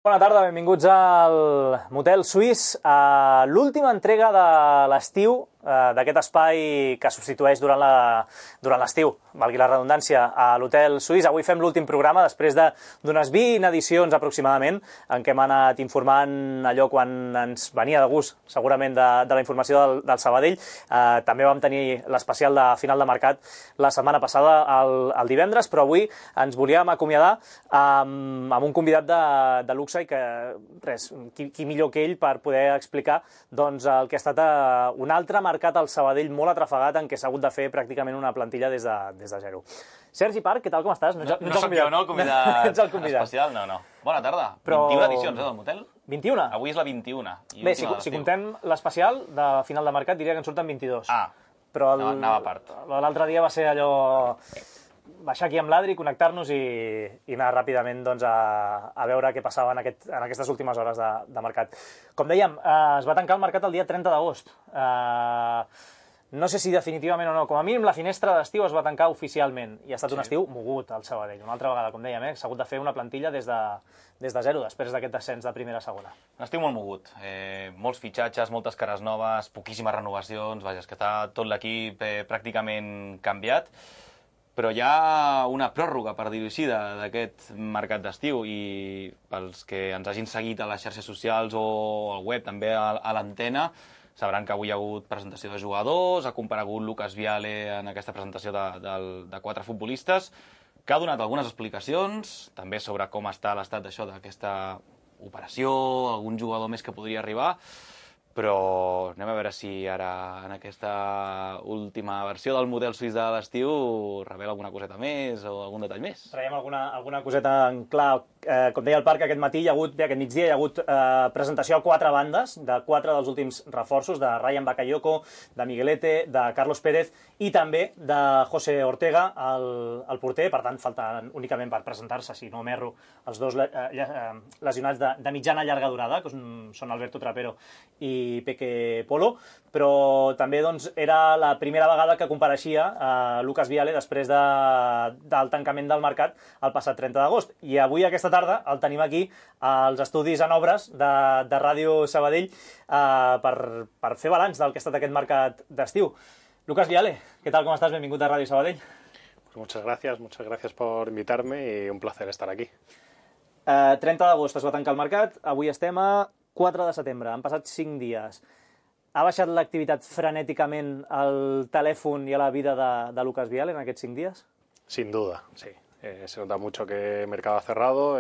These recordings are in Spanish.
Bona tarda, benvinguts al Motel Suís, a l'última entrega de l'estiu, d'aquest espai que substitueix durant l'estiu, valgui la redundància, a l'Hotel Suís. Avui fem l'últim programa després d'unes 20 edicions aproximadament, en què hem anat informant allò quan ens venia de gust, segurament, de la informació del Sabadell. També vam tenir l'especial de final de mercat la setmana passada, el divendres, però avui ens volíem acomiadar amb un convidat de luxe i que, res, qui millor que ell per poder explicar el que ha estat un altre mercat al Sabadell molt atrafegat en què s'ha hagut de fer pràcticament una plantilla des de zero. Sergi Parc, què tal, com estàs? No soc jo, no? El convidat especial? No. Bona tarda. 21 edicions, del Motel? 21? Avui és la 21. Bé, si contem l'especial de final de mercat, diria que en surten 22. Però anava a part. L'altre dia va ser allò... baixar aquí amb l'Adri, connectar-nos i anar ràpidament a veure què passava en aquestes últimes hores de mercat. Com dèiem, es va tancar el mercat el dia 30 d'agost. No sé si definitivament o no, com a mínim la finestra d'estiu es va tancar oficialment i ha estat un estiu mogut al Sabadell. Una altra vegada, com dèiem, s'ha hagut de fer una plantilla des de zero, després d'aquest descens de primera a segona. Un estiu molt mogut. Molts fitxatges, moltes cares noves, poquíssimes renovacions, vaja, és que està tot l'equip pràcticament canviat. Però hi ha una pròrroga, per dir-ho així, d'aquest mercat d'estiu i pels que ens hagin seguit a les xarxes socials o al web, també a l'antena, sabran que avui hi ha hagut presentació de jugadors, ha comparegut Lucas Viale en aquesta presentació de 4 futbolistes, que ha donat algunes explicacions, també sobre com està l'estat d'aquesta operació, algun jugador més que podria arribar, però anem a veure si ara, en aquesta última versió del model suís de l'estiu, revela alguna coseta més o algun detall més. Traiem alguna coseta en clar. Com deia el Parc, aquest migdia hi ha hagut presentació a 4 bandes, de 4 dels últims reforços, de Ryan Bakayoko, de Miguelete, de Carlos Pérez i també de José Ortega, el porter. Per tant, falten únicament per presentar-se, si no m'erro, els dos lesionats de mitjana a llarga durada, que són Alberto Trapero i Peque Polo, però també era la primera vegada que compareixia Lucas Viale després del tancament del mercat el passat 30 d'agost. I avui, aquesta tarda, el tenim aquí als estudis en obres de Ràdio Sabadell per fer balanç del que ha estat aquest mercat d'estiu. Lucas Viale, ¿qué tal? ¿Cómo estás? Benvingut a Radio Sabadell. Muchas gracias por invitarme y un placer estar aquí. 30 d'agost es va tancar el mercat, avui estem a 4 de setembre, han passat 5 dies. Ha baixat l'activitat frenèticament al telèfon i a la vida de Lucas Viale en aquests 5 dies? Sin duda, sí. Se nota mucho que el mercado ha cerrado.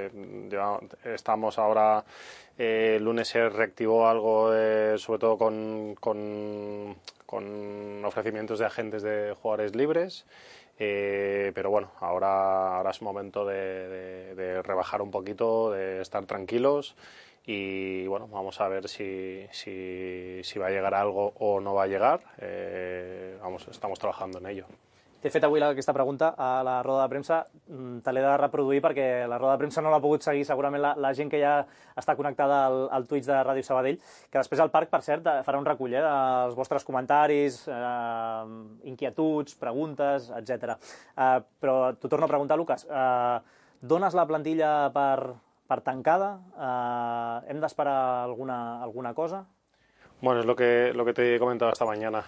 Estamos ahora, el lunes se reactivó algo, sobre todo con ofrecimientos de agentes de jugadores libres. Pero bueno, ahora es momento de rebajar un poquito, de estar tranquilos y bueno, vamos a ver si va a llegar algo o no va a llegar. Estamos trabajando en ello. T'he fet avui aquesta pregunta a la roda de premsa, te l'he de reproduir perquè la roda de premsa no l'ha pogut seguir segurament la gent que ja està connectada al Twitch de Ràdio Sabadell, que després el Parc, per cert, farà un recull dels vostres comentaris, inquietuds, preguntes, etc. Però t'ho torno a preguntar, Lucas, dones la plantilla per tancada? Hem d'esperar alguna cosa? Bueno, es lo que te he comentado esta mañana.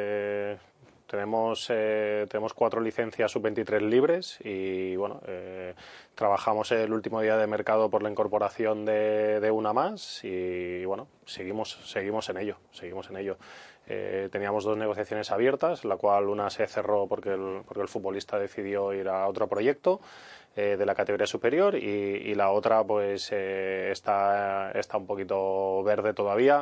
Tenemos 4 licencias sub-23 libres y bueno, trabajamos el último día de mercado por la incorporación de una más y bueno, seguimos en ello. Teníamos 2 negociaciones abiertas, la cual una se cerró porque el futbolista decidió ir a otro proyecto de la categoría superior y la otra pues está un poquito verde todavía,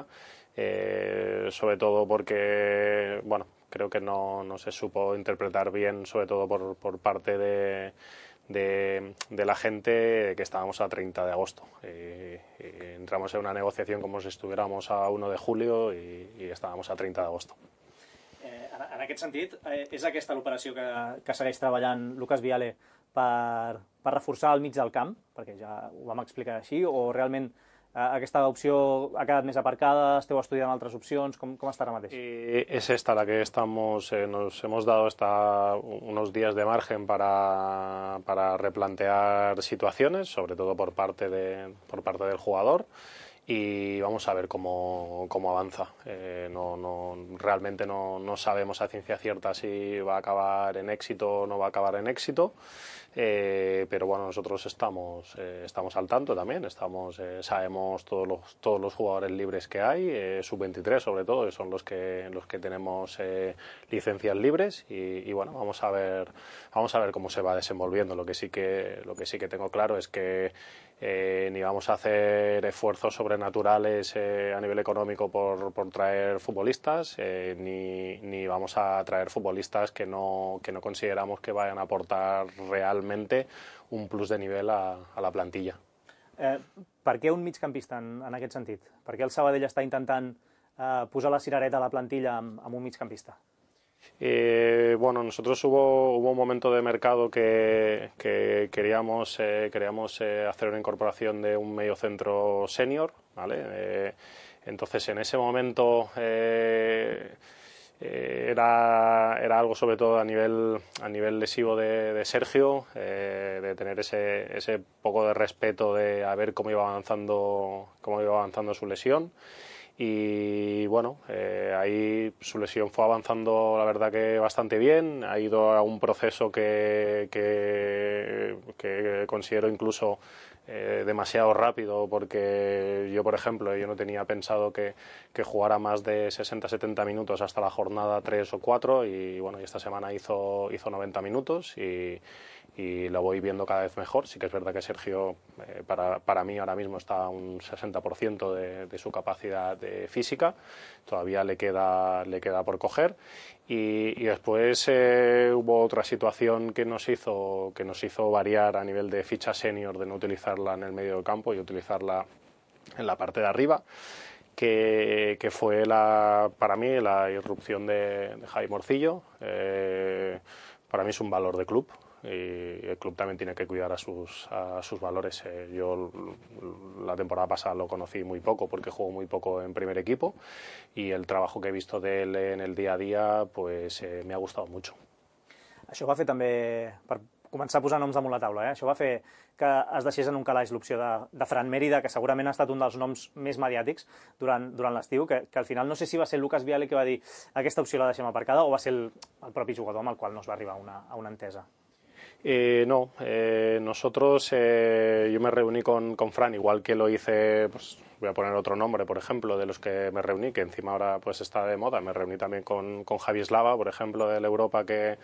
sobre todo porque bueno, creo que no se supo interpretar bien, sobre todo por parte de la gente, que estábamos a 30 de agosto. Y entramos en una negociación como si estuviéramos a 1 de julio y estábamos a 30 de agosto. En aquest sentit, és aquesta l'operació que segueix treballant Lucas Viale per reforçar el mig del camp, perquè ja ho vam explicar així, o realment aquesta opció ha quedat més aparcada, esteu estudiant altres opcions, com està ara mateix? Es esta la que estamos, nos hemos dado unos días de margen para replantear situaciones, sobre todo por parte del jugador. Y vamos a ver cómo avanza. Realmente no sabemos a ciencia cierta si va a acabar en éxito o no va a acabar en éxito, pero bueno, nosotros estamos al tanto también, sabemos todos los jugadores libres que hay, sub-23 sobre todo, que son los que tenemos licencias libres, y bueno, vamos a ver cómo se va desenvolviendo. Lo que sí que tengo claro es que ni vamos a hacer esfuerzos sobrenaturales a nivel económico por traer futbolistas, ni vamos a traer futbolistas que no consideramos que vayan a aportar realmente un plus de nivel a la plantilla. Per què un migcampista en aquest sentit? Per què el Sabadell està intentant posar la cirereta a la plantilla amb un migcampista? Bueno, nosotros hubo un momento de mercado que queríamos hacer una incorporación de un mediocentro senior, ¿vale? Entonces en ese momento era algo sobre todo a nivel lesivo de Sergio, de tener ese poco de respeto de a ver cómo iba avanzando su lesión. Y bueno, ahí su lesión fue avanzando, la verdad que bastante bien, ha ido a un proceso que considero incluso demasiado rápido, porque yo, por ejemplo, yo no tenía pensado que jugara más de 60-70 minutos hasta la jornada 3 o 4, y bueno, y esta semana hizo 90 minutos y lo voy viendo cada vez mejor. Sí que es verdad que Sergio, para mí ahora mismo está a un 60% de su capacidad física, todavía le queda por coger, y después hubo otra situación que nos hizo variar a nivel de ficha senior, de no utilizarla en el medio del campo y utilizarla en la parte de arriba, que fue para mí la irrupción de Javi Morcillo. Para mí es un valor de club, y el club también tiene que cuidar a sus valores. Yo la temporada pasada lo conocí muy poco porque jugó muy poco en primer equipo, y el trabajo que he visto de él en el día a día pues me ha gustado mucho. Això va fer també, per començar a posar noms damunt la taula, això va fer que es deixés en un calaix l'opció de Fran Mérida, que segurament ha estat un dels noms més mediàtics durant l'estiu, que al final no sé si va ser Lucas Viale que va dir aquesta opció la deixem aparcada, o va ser el propi jugador amb el qual no es va arribar a una entesa. No, nosotros, yo me reuní con Fran, igual que lo hice, pues voy a poner otro nombre, por ejemplo, de los que me reuní, que encima ahora pues está de moda. Me reuní también con Javi Slava, por ejemplo, del Europa,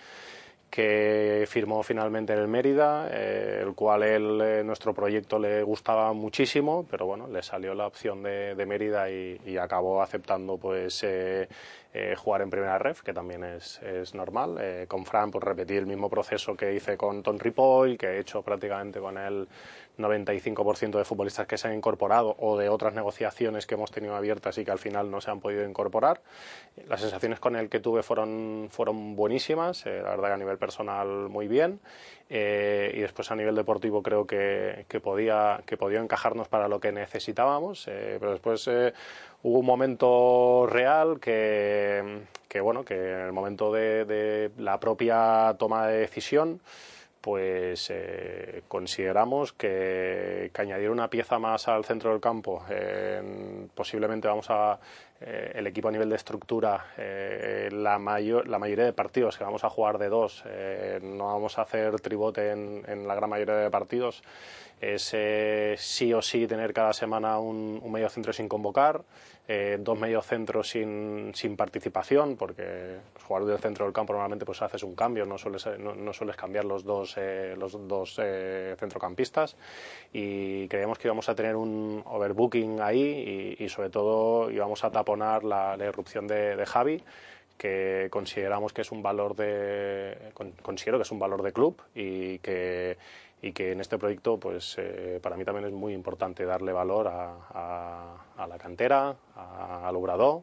que firmó finalmente en el Mérida, el cual nuestro proyecto le gustaba muchísimo, pero bueno, le salió la opción de Mérida y acabó aceptando pues jugar en primera ref, que también es normal. Con Fran pues repetí el mismo proceso que hice con Ton Ripoll, que he hecho prácticamente con el 95% de futbolistas que se han incorporado, o de otras negociaciones que hemos tenido abiertas y que al final no se han podido incorporar. Las sensaciones con el que tuve fueron buenísimas, la verdad que a nivel personal muy bien, y después a nivel deportivo creo que podía encajarnos para lo que necesitábamos, pero después hubo un momento real que en el momento de la propia toma de decisión, pues consideramos que añadir una pieza más al centro del campo, posiblemente el equipo a nivel de estructura, la mayoría de partidos que vamos a jugar de dos, no vamos a hacer tribote en la gran mayoría de partidos, es sí o sí tener cada semana un mediocentro sin convocar, dos mediocentros sin participación, porque los jugadores del centro del campo normalmente pues haces un cambio, no sueles cambiar los dos centrocampistas, y creíamos que íbamos a tener un overbooking ahí, y sobre todo íbamos a taponar la irrupción de Javi, que consideramos que es un valor considero que es un valor de club, y que en este proyecto pues para mí también es muy importante darle valor a la cantera, al Obrador,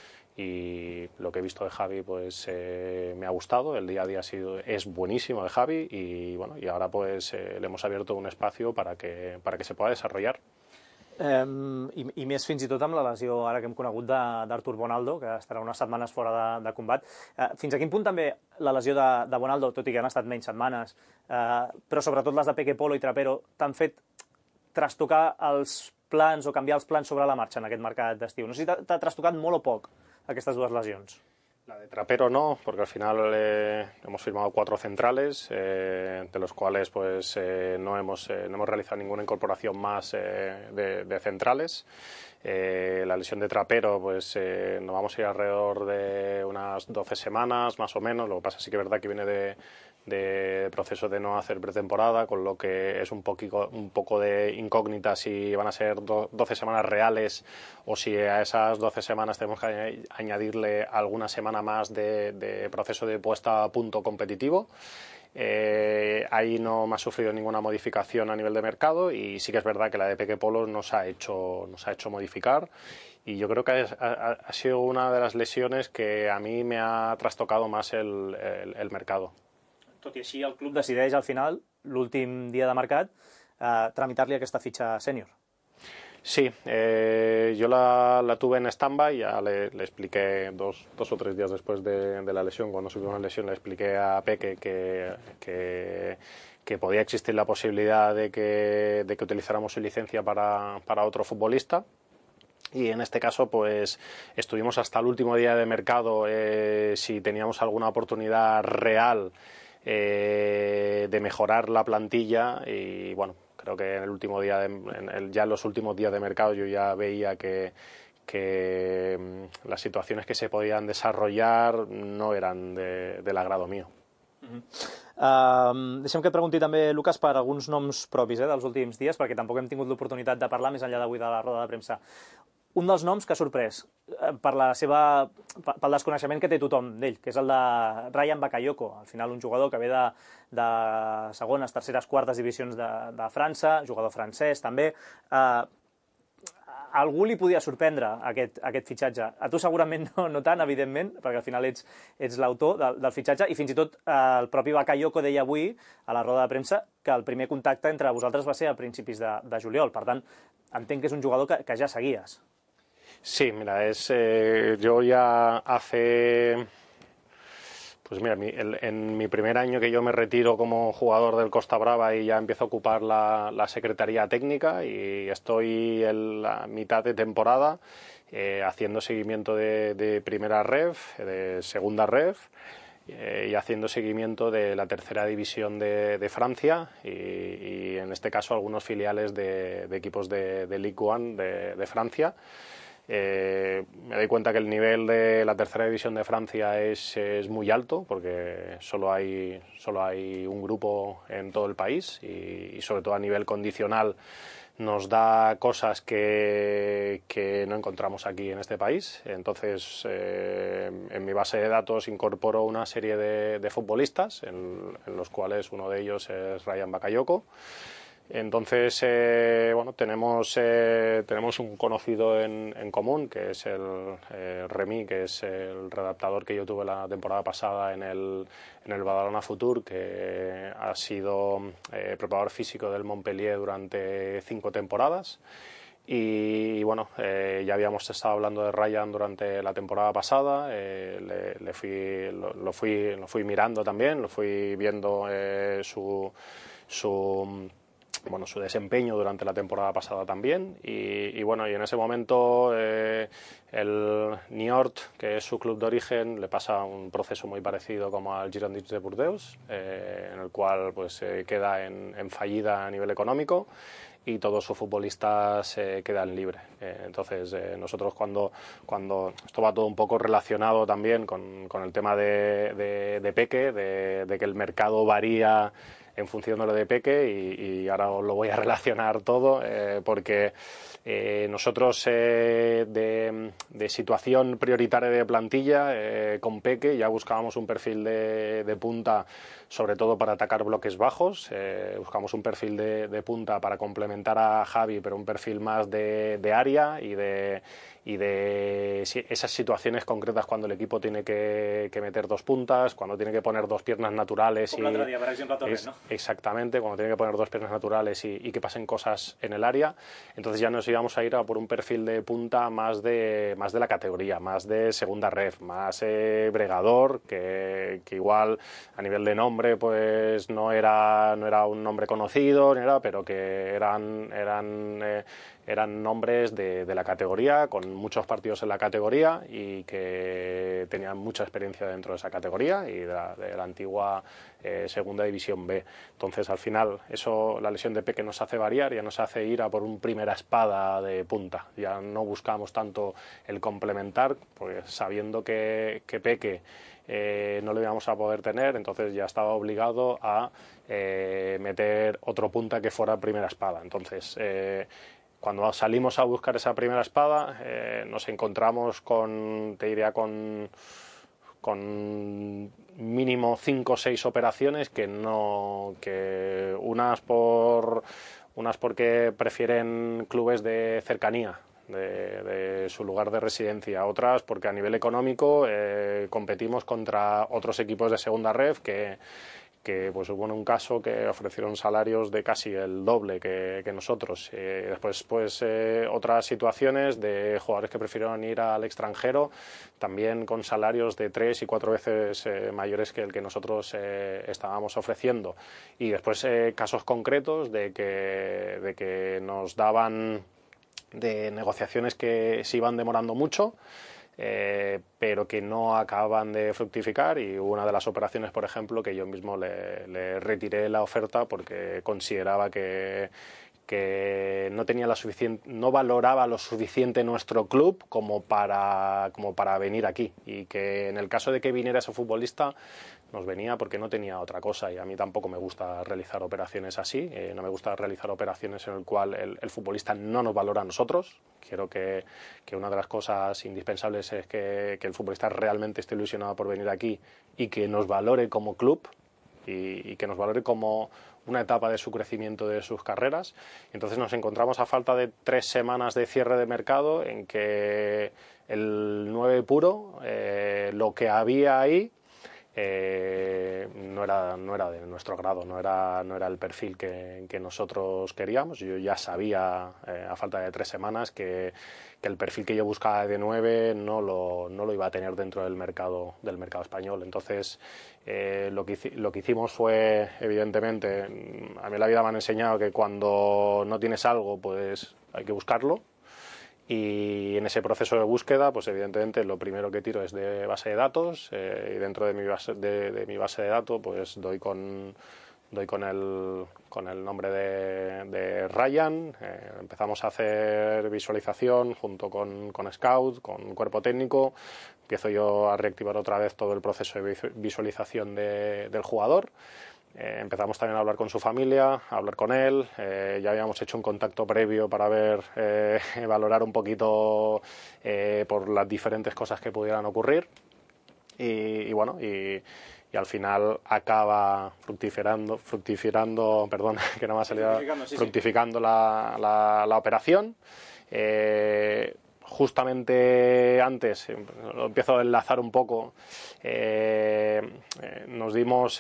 y lo que he visto de Javi pues me ha gustado. El día a día es buenísimo de Javi, y bueno, y ahora pues le hemos abierto un espacio para que se pueda desarrollar. I més fins i tot amb la lesió ara que hem conegut d'Artur Bonaldo, que estarà unes setmanes fora de combat. Fins a quin punt també la lesió de Bonaldo, tot i que han estat menys setmanes, però sobretot les de Peque Polo i Trapero, t'han fet trastocar els plans o canviar els plans sobre la marxa en aquest mercat d'estiu? No sé si t'ha trastocat molt o poc aquestes dues lesions. La de Trapero no, porque al final hemos firmado 4 centrales, de los cuales pues no hemos realizado ninguna incorporación más de centrales. La lesión de Trapero pues nos vamos a ir alrededor de unas 12 semanas más o menos. Lo que pasa sí que es verdad que viene de proceso de no hacer pretemporada, con lo que es un poco de incógnita si van a ser 12 semanas reales o si a esas 12 semanas tenemos que añadirle alguna semana más de proceso de puesta a punto competitivo. Ahí no me ha sufrido ninguna modificación a nivel de mercado y sí que es verdad que la de Peque Polo nos ha hecho modificar y yo creo que ha sido una de las lesiones que a mí me ha trastocado más el mercado. Tot i així, el club decideix al final, l'últim dia de mercat, tramitar-li aquesta fitxa sènior. Sí, yo la tuve en stand-by, ya le expliqué dos o tres días después de la lesión, cuando sufrió una lesión, le expliqué a Peque que podía existir la posibilidad de que utilizáramos su licencia para otro futbolista. Y en este caso pues estuvimos hasta el último día de mercado si teníamos alguna oportunidad real de mejorar la plantilla y bueno, creo que en el último día ya en los últimos días de mercado yo ya veía que las situaciones que se podían desarrollar no eran del agrado mío. Deixem que et pregunti també, Lucas, per alguns noms propis dels últims dies, perquè tampoc hem tingut l'oportunitat de parlar més enllà d'avui de la roda de premsa. Un dels noms que ha sorprès pel desconeixement que té tothom d'ell, que és el de Rayan Bakayoko, al final un jugador que ve de segones, terceres, quartes divisions de França, jugador francès també. A algú li podia sorprendre aquest fitxatge. A tu segurament no tant, evidentment, perquè al final ets l'autor del fitxatge, i fins i tot el propi Bakayoko deia avui a la roda de premsa que el primer contacte entre vosaltres va ser a principis de juliol. Per tant, entenc que és un jugador que ja seguies. Sí, mira, yo ya hace... Pues mira, en mi primer año que yo me retiro como jugador del Costa Brava y ya empiezo a ocupar la Secretaría Técnica y estoy en la mitad de temporada haciendo seguimiento de primera ref, de segunda ref y haciendo seguimiento de la tercera división de Francia y en este caso algunos filiales de equipos de Ligue 1 de Francia. Me doy cuenta que el nivel de la tercera división de Francia es muy alto porque solo hay un grupo en todo el país y sobre todo a nivel condicional nos da cosas que no encontramos aquí en este país. Entonces en mi base de datos incorporo una serie de futbolistas en los cuales uno de ellos es Rayan Bakayoko. Entonces, bueno, tenemos un conocido en común, que es el Remy, que es el redactador que yo tuve la temporada pasada en el Badalona Futur, que ha sido preparador físico del Montpellier durante 5 temporadas. Y bueno, ya habíamos estado hablando de Rayan durante la temporada pasada, lo fui mirando también, lo fui viendo su desempeño durante la temporada pasada también y bueno, y en ese momento el Niort, que es su club de origen, le pasa un proceso muy parecido como al Girondins de Burdeos, en el cual pues queda en fallida a nivel económico y todos sus futbolistas quedan libres. Entonces nosotros cuando esto va todo un poco relacionado también con el tema de Peque, de que el mercado varía en función de lo de Peque y ahora os lo voy a relacionar todo porque nosotros de situación prioritaria de plantilla con Peque ya buscábamos un perfil de punta sobre todo para atacar bloques bajos. Buscamos un perfil de punta para complementar a Javi, pero un perfil más de área y de esas situaciones concretas cuando el equipo tiene que meter dos puntas, cuando tiene que poner dos piernas naturales. Como l'altre dia, per exemple, a Torres, ¿no? Exactamente, cuando tiene que poner dos piernas naturales y que pasen cosas en el área. Entonces ya nos íbamos a ir a por un perfil de punta más de la categoría, más de segunda ref, más bregador, que igual a nivel de nombre pues no era un nombre conocido, pero que eran nombres de la categoría, con muchos partidos en la categoría y que tenían mucha experiencia dentro de esa categoría y de la antigua Segunda División B. Entonces, al final, la lesión de Peque nos hace variar, ya nos hace ir a por un primera espada de punta. Ya no buscamos tanto el complementar, pues sabiendo que Peque no lo íbamos a poder tener, entonces ya estaba obligado a meter otro punta que fuera primera espada. Entonces, cuando salimos a buscar esa primera espada, nos encontramos con mínimo 5 o 6 operaciones que unas porque prefieren clubes de cercanía de su lugar de residencia, otras porque a nivel económico competimos contra otros equipos de segunda ref que pues hubo un caso que ofrecieron salarios de casi el doble que nosotros. Después pues otras situaciones de jugadores que prefirieron ir al extranjero, también con salarios de 3 y 4 veces mayores que el que nosotros estábamos ofreciendo. Y después casos concretos de que nos daban de negociaciones que se iban demorando mucho, pero que no acaban de fructificar, y una de las operaciones, por ejemplo, que yo mismo le retiré la oferta porque consideraba que no valoraba lo suficiente nuestro club como para venir aquí, y que en el caso de que viniera ese futbolista nos venía porque no tenía otra cosa, y a mí tampoco me gusta realizar operaciones así. No me gusta realizar operaciones en el cual el futbolista no nos valora a nosotros. Quiero que una de las cosas indispensables es que el futbolista realmente esté ilusionado por venir aquí y que nos valore como club y que nos valore como una etapa de su crecimiento, de sus carreras. Entonces nos encontramos a falta de 3 semanas de cierre de mercado en que el 9 puro, lo que había ahí, no era de nuestro grado, no era el perfil que nosotros queríamos. Yo ya sabía, a falta de 3 semanas, que el perfil que yo buscaba de 9 no lo iba a tener dentro del mercado español. Entonces lo que hicimos fue, evidentemente, a mí la vida me han enseñado que cuando no tienes algo pues hay que buscarlo. Y en ese proceso de búsqueda, pues evidentemente lo primero que tiro es de base de datos, y dentro de mi base de datos pues doy con el nombre de Ryan. Empezamos a hacer visualización junto con Scout, con cuerpo técnico. Empiezo yo a reactivar otra vez todo el proceso de visualización del jugador. Empezamos también a hablar con su familia, a hablar con él. Ya habíamos hecho un contacto previo para valorar un poquito por las diferentes cosas que pudieran ocurrir. Y bueno, y al final acaba fructificando, perdón, que no me ha salido, fructificando la operación. Justamente antes, lo empiezo a enlazar un poco, nos dimos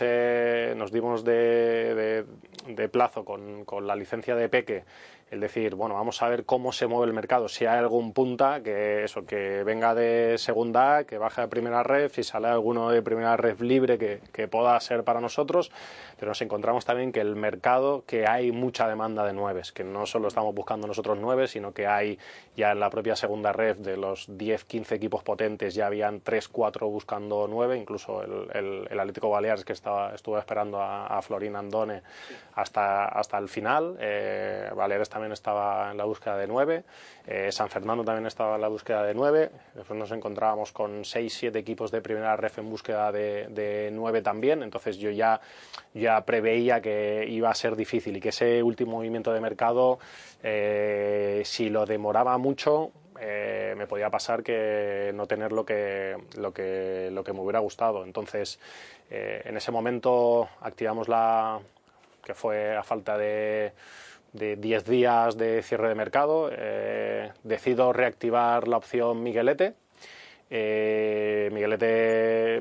de plazo con la licencia de Peque, el decir, bueno, vamos a ver cómo se mueve el mercado, si hay algún punta que venga de segunda A, que baje a primera ref, si sale alguno de primera ref libre que pueda ser para nosotros. Pero nos encontramos también que el mercado, que hay mucha demanda de nueves, que no solo estamos buscando nosotros nueves, sino que hay ya en la propia segunda ref, de los 10-15 equipos potentes, ya habían 3-4 buscando 9, incluso el Atlético Baleares, que estuvo esperando a Florín Andone hasta el final. Baleares también estaba en la búsqueda de 9, San Fernando también estaba en la búsqueda de 9, después nos encontrábamos con 6-7 equipos de primera ref en búsqueda de 9 también. Entonces yo ya preveía que iba a ser difícil y que ese último movimiento de mercado, si lo demoraba mucho, me podía pasar que no tener lo que me hubiera gustado. Entonces, en ese momento activamos que fue a falta de 10 días de cierre de mercado, decido reactivar la opción Miguelete. Miguelete,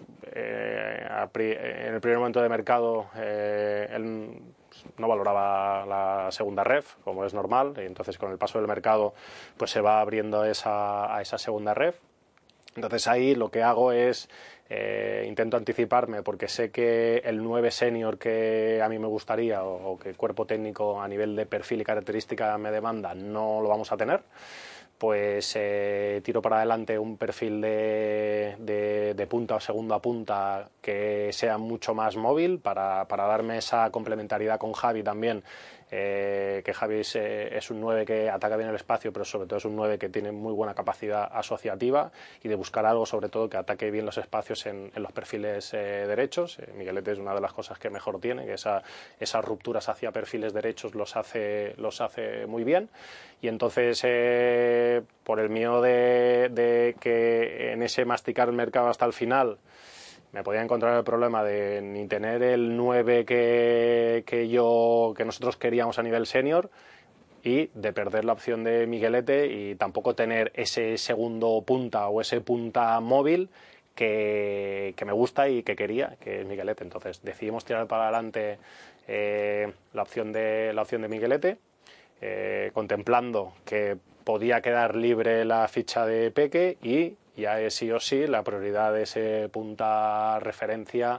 en el primer momento de mercado, él no valoraba la segunda ref, como es normal, y entonces con el paso del mercado pues se va abriendo a esa segunda ref. Entonces ahí lo que hago es intento anticiparme, porque sé que el 9 senior que a mí me gustaría o que el cuerpo técnico a nivel de perfil y característica me demanda no lo vamos a tener. Pues tiro para adelante un perfil de punta o segunda punta que sea mucho más móvil para darme esa complementariedad con Javi también, que Javi es un 9 que ataca bien el espacio, pero sobre todo es un 9 que tiene muy buena capacidad asociativa y de buscar algo sobre todo que ataque bien los espacios en los perfiles derechos. Miguelete es una de las cosas que mejor tiene, que esas rupturas hacia perfiles derechos los hace muy bien. Y entonces, por el miedo de que en ese masticar el mercado hasta el final me podía encontrar el problema de ni tener el 9 que nosotros queríamos a nivel senior, y de perder la opción de Miguelete y tampoco tener ese segundo punta o ese punta móvil que me gusta y que quería, que es Miguelete. Entonces decidimos tirar para adelante la opción de Miguelete, contemplando que podía quedar libre la ficha de Peque, y ya es sí o sí la prioridad de ese punta referencia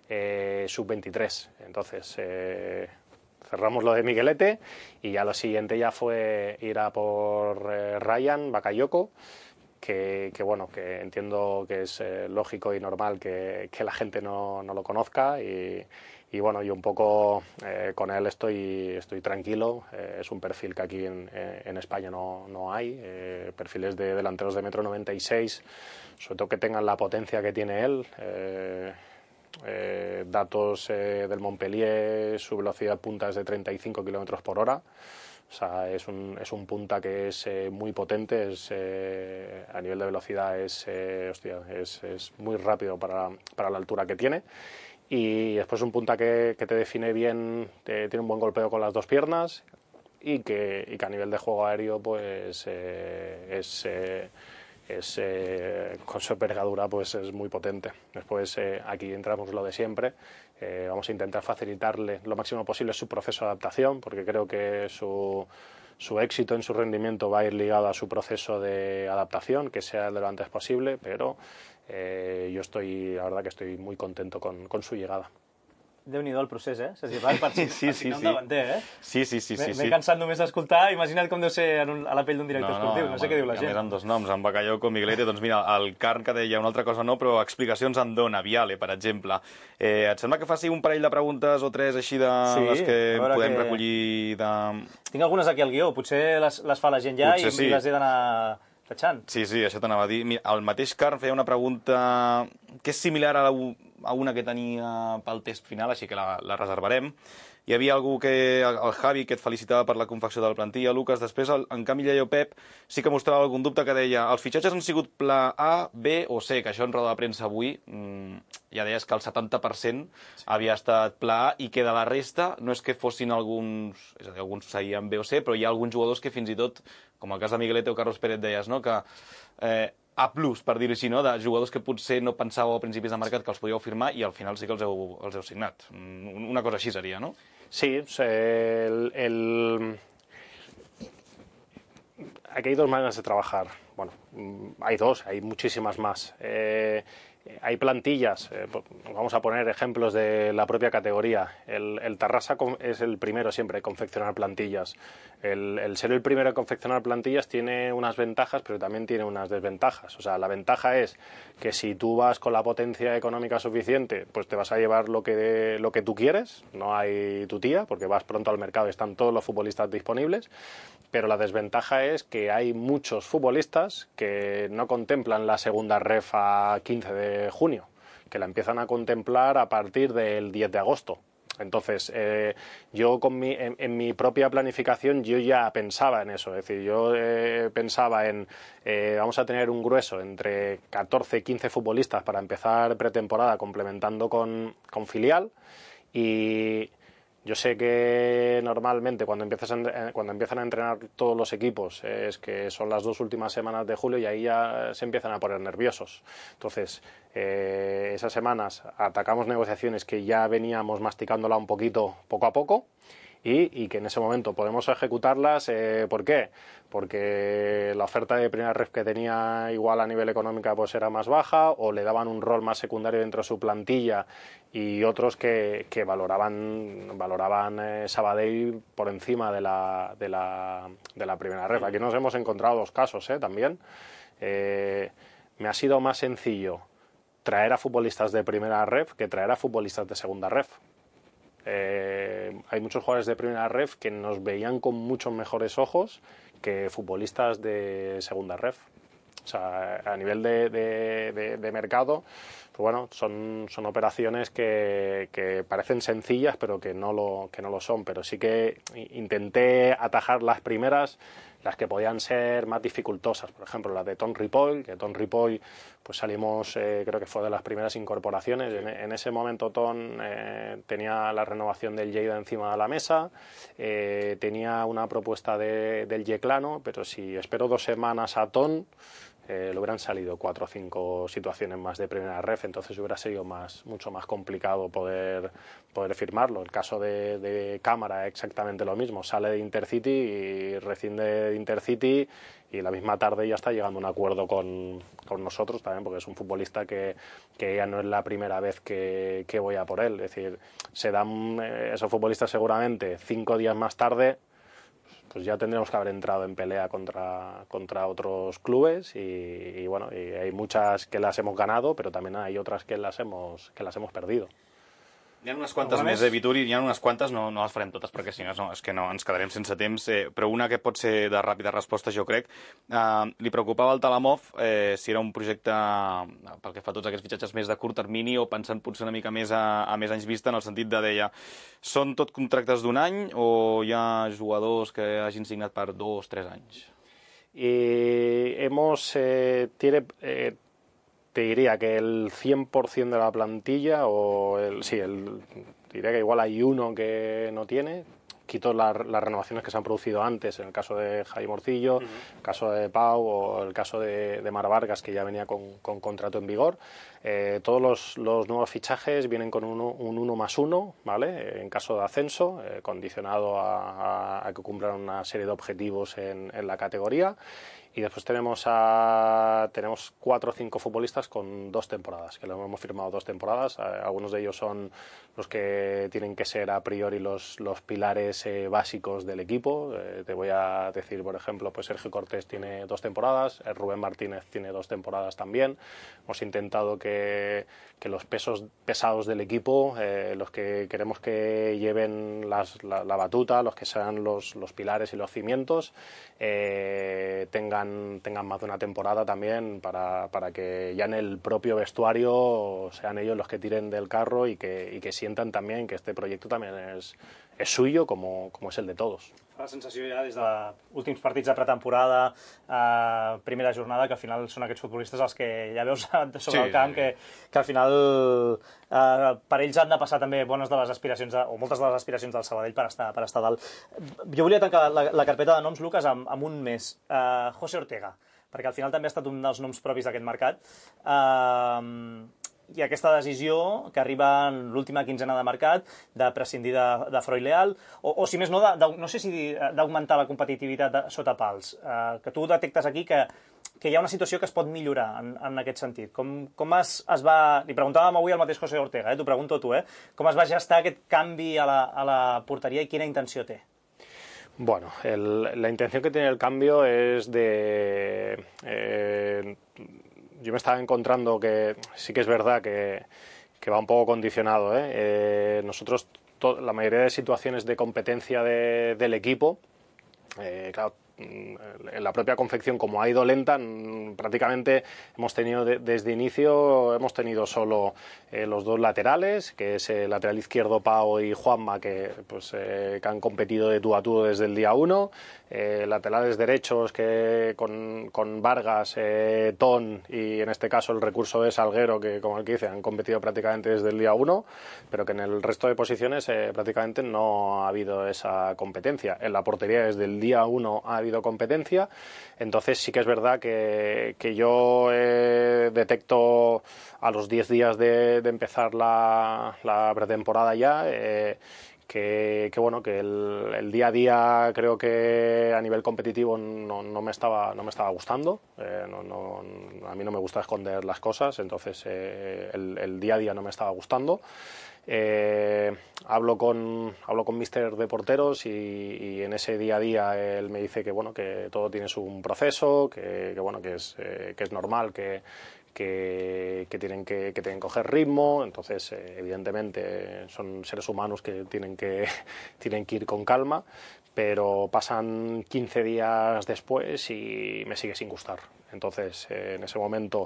sub-23. Entonces cerramos lo de Miguelete y ya lo siguiente ya fue ir a por Ryan Bakayoko, que bueno, que entiendo que es lógico y normal que la gente no lo conozca, y bueno, yo un poco con él estoy tranquilo. Es un perfil que aquí en España no hay, perfiles de delanteros de 1,96 m, sobre todo que tengan la potencia que tiene él. Datos del Montpellier, su velocidad punta es de 35 km por hora. O sea, es un punta que es muy potente, a nivel de velocidad es muy rápido para la altura que tiene. Y después un punta que te define bien, tiene un buen golpeo con las dos piernas, y que a nivel de juego aéreo pues con su envergadura pues es muy potente. Después aquí entramos lo de siempre. Vamos a intentar facilitarle lo máximo posible su proceso de adaptación, porque creo que su éxito en su rendimiento va a ir ligado a su proceso de adaptación, que sea de lo antes posible, pero yo la verdad que estoy muy contento con su llegada. Déu-n'hi-do el procés, eh? Sergi Ral, per ficar un davanter, eh? Sí. M'he cansat només d'escoltar. Imagina't com deu ser a la pell d'un director esportiu. No sé què diu la gent. A més, amb dos noms, amb Bakayoko, Miguelete, doncs mira, el Carn que deia una altra cosa no, però explicacions en dona, Viale, per exemple. Et sembla que faci un parell de preguntes o tres així de les que podem recollir de... Tinc algunes aquí al guió, potser les fa la gent ja i les he d'anar tachant. Sí, això t'anava a dir. Mira, el mateix Carn feia una pregunta que és similar a una que tenia pel test final, així que la reservarem. Hi havia algú el Javi, que et felicitava per la confecció de la plantilla, Lucas. Després, en canvi, Lleio Pep sí que mostrava algun dubte, que deia els fitxatges han sigut pla A, B o C, que això en roda de premsa avui ja deies que el 70% havia estat pla A i que de la resta no és que fossin alguns, és a dir, alguns seguien B o C, però hi ha alguns jugadors que fins i tot, com el cas de Miguelete o Carlos Pérez, deies, no?, que A+, per dir-ho així, no?, de jugadors que potser no pensàveu a principis de mercat que els podíeu firmar i al final sí que els heu signat. Una cosa així seria, no? Sí, aquí hay dos maneras de trabajar. Bueno, hay muchísimas más. Hay plantillas, vamos a poner ejemplos de la propia categoría. El Tarrasa es el primero siempre en confeccionar plantillas. El ser el primero en confeccionar plantillas tiene unas ventajas, pero también tiene unas desventajas. O sea, la ventaja es que si tú vas con la potencia económica suficiente, pues te vas a llevar lo que tú quieres, no hay tutía, porque vas pronto al mercado y están todos los futbolistas disponibles. Pero la desventaja es que hay muchos futbolistas que no contemplan la segunda ref a 15 de junio, que la empiezan a contemplar a partir del 10 de agosto. Entonces, yo en mi propia planificación yo ya pensaba en eso, es decir, yo pensaba en vamos a tener un grueso entre 14 y 15 futbolistas para empezar pretemporada complementando con filial, y yo sé que normalmente cuando empiezan a entrenar todos los equipos es que son las 2 últimas semanas de julio y ahí ya se empiezan a poner nerviosos. Entonces, esas semanas atacamos negociaciones que ya veníamos masticándola un poquito poco a poco y que en ese momento podemos ejecutarlas. ¿Por qué? Porque la oferta de primera ref que tenía igual a nivel económico pues era más baja, o le daban un rol más secundario dentro de su plantilla, y otros que valoraban Sabadell por encima de la primera ref. Aquí nos hemos encontrado 2 casos también. Me ha sido más sencillo traer a futbolistas de primera ref que traer a futbolistas de segunda ref. Hay muchos jugadores de primera ref que nos veían con muchos mejores ojos que futbolistas de segunda ref. O sea, a nivel de mercado, pues bueno, son operaciones que parecen sencillas, pero que no lo son. Pero sí que intenté atajar las primeras, las que podían ser más dificultosas. Por ejemplo, la de Ton Ripoll, que Ton Ripoll, pues salimos, creo que fue de las primeras incorporaciones. En ese momento Ton tenía la renovación del Lleida encima de la mesa, tenía una propuesta del Yeclano, pero si espero 2 semanas a Ton, le hubieran salido 4 o 5 situaciones más de primera ref, entonces hubiera sido mucho más complicado poder firmarlo. El caso de Cámara, exactamente lo mismo, sale de Intercity y rescinde de Intercity, y la misma tarde ya está llegando a un acuerdo con nosotros también, porque es un futbolista que ya no es la primera vez que voy a por él. Es decir, se dan esos futbolistas seguramente 5 días más tarde, pues ya tendremos que haber entrado en pelea contra otros clubes, y bueno, y hay muchas que las hemos ganado, pero también hay otras que las hemos perdido. N'hi ha unes quantes més, Vituri, n'hi ha unes quantes, no les farem totes perquè si no, és que no ens quedarem sense temps, però una que pot ser de ràpida resposta, jo crec. Li preocupava al Talamov si era un projecte, pel que fa a tots aquests fitxatges, més de curt termini, o pensant potser una mica més a més anys vista, en el sentit de, deia, són tot contractes d'1 any o hi ha jugadors que hagin signat per 2 o 3 anys? Te diría que el 100% de la plantilla, diría que igual hay uno que no tiene. Quito las renovaciones que se han producido antes, en el caso de Jaime Morcillo, el caso de Pau o el caso de Mar Vargas, que ya venía con contrato en vigor. Todos los nuevos fichajes vienen con un 1+1, ¿vale? En caso de ascenso, condicionado a que cumplan una serie de objetivos en la categoría. Y después tenemos 4 o 5 futbolistas con 2 temporadas, que lo hemos firmado 2 temporadas. Algunos de ellos son los que tienen que ser a priori los pilares básicos del equipo. Te voy a decir, por ejemplo, pues Sergio Cortés tiene 2 temporadas, Rubén Martínez tiene 2 temporadas también. Hemos intentado que los pesos pesados del equipo, los que queremos que lleven la batuta, los que sean los pilares y los cimientos, tengan más de una temporada también, para que ya en el propio vestuario sean ellos los que tiren del carro y que sientan también que este proyecto también es suyo, como es el de todos. Fa la sensació ja des de últims partits de pretemporada, primera jornada, que al final són aquests futbolistes els que ja veus sobre el camp, que al final per ells han de passar també bones de les aspiracions, o moltes de les aspiracions del Sabadell per estar dalt. Jo volia tancar la carpeta de noms, Lucas, amb un més. José Ortega, perquè al final també ha estat un dels noms propis d'aquest mercat. I aquesta decisió que arriba en l'última quinzena de mercat de prescindir de Freud Leal, o si més no, no sé si d'augmentar la competitivitat sota pals, que tu detectes aquí que hi ha una situació que es pot millorar en aquest sentit. Com es va... Li preguntàvem avui al mateix José Ortega, t'ho pregunto a tu, com es va gestar aquest canvi a la porteria i quina intenció té? Bueno, la intención que tiene el cambio es yo me estaba encontrando que sí que es verdad que va un poco condicionado. Nosotros, la mayoría de situaciones de competencia del equipo, claro, en la propia confección, como ha ido lenta, prácticamente hemos tenido desde inicio, hemos tenido solo los dos laterales, que es el lateral izquierdo Pau y Juanma, que han competido de tú a tú desde el día 1, laterales derechos que con Vargas, Ton y en este caso el recurso de Salguero, que como el que dice han competido prácticamente desde el día 1, pero que en el resto de posiciones prácticamente no ha habido esa competencia. En la portería desde el día 1 ha habido competencia, entonces sí que es verdad que yo detecto a los 10 días de empezar la pretemporada ya que el día a día creo que a nivel competitivo no me estaba gustando. A mí no me gusta esconder las cosas, entonces el día a día no me estaba gustando. Hablo con míster de porteros y en ese día a día él me dice que todo tiene su proceso, que es normal, que tienen que coger ritmo, entonces evidentemente son seres humanos que tienen que ir con calma, pero pasan 15 días después y me sigue sin gustar. Entonces en ese momento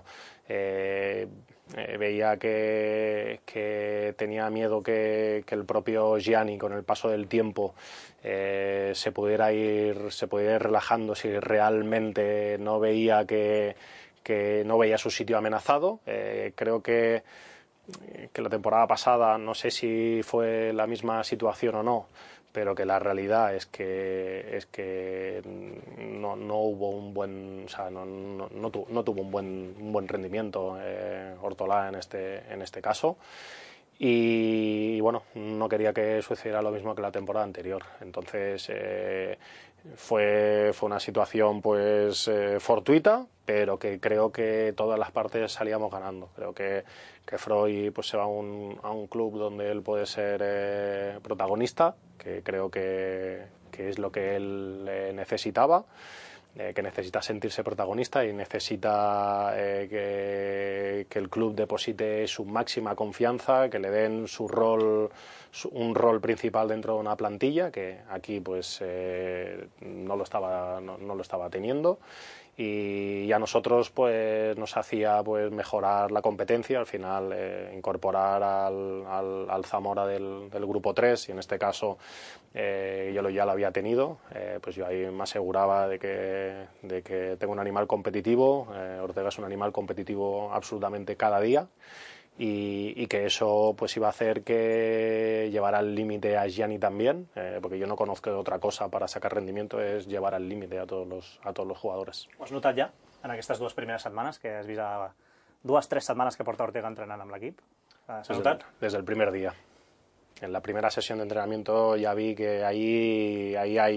veía que tenía miedo que el propio Gianni con el paso del tiempo se pudiera ir relajando si realmente no veía no veía su sitio amenazado. Creo que la temporada pasada, no sé si fue la misma situación o no, pero que la realidad es que no hubo un buen, o sea, no tuvo un buen rendimiento Ortolá en este caso. Y bueno, no quería que sucediera lo mismo que la temporada anterior. Entonces fue una situación fortuita, pero que creo que todas las partes salíamos ganando. Creo que Freud se va a un club donde él puede ser protagonista, que creo que es lo que él necesitaba. Que necesita sentirse protagonista y necesita que el club deposite su máxima confianza, que le den un rol principal dentro de una plantilla, que aquí no lo estaba teniendo. Y a nosotros nos hacía mejorar la competencia, al final incorporar al Zamora del grupo 3, y en este caso yo ya lo había tenido, yo ahí me aseguraba de que tengo un animal competitivo. Ortega es un animal competitivo absolutamente cada día, y que eso iba a hacer que llevara al límite a Gianni también, porque yo no conozco otra cosa para sacar rendimiento, es llevar al límite a todos los jugadores. Ho has notat ja, en aquestes dues primeres setmanes, que has vist 2-3 setmanes que porta Ortega entrenant amb l'equip? S'ha notat? Desde el primer día. En la primera sesión de entrenamiento ya vi que ahí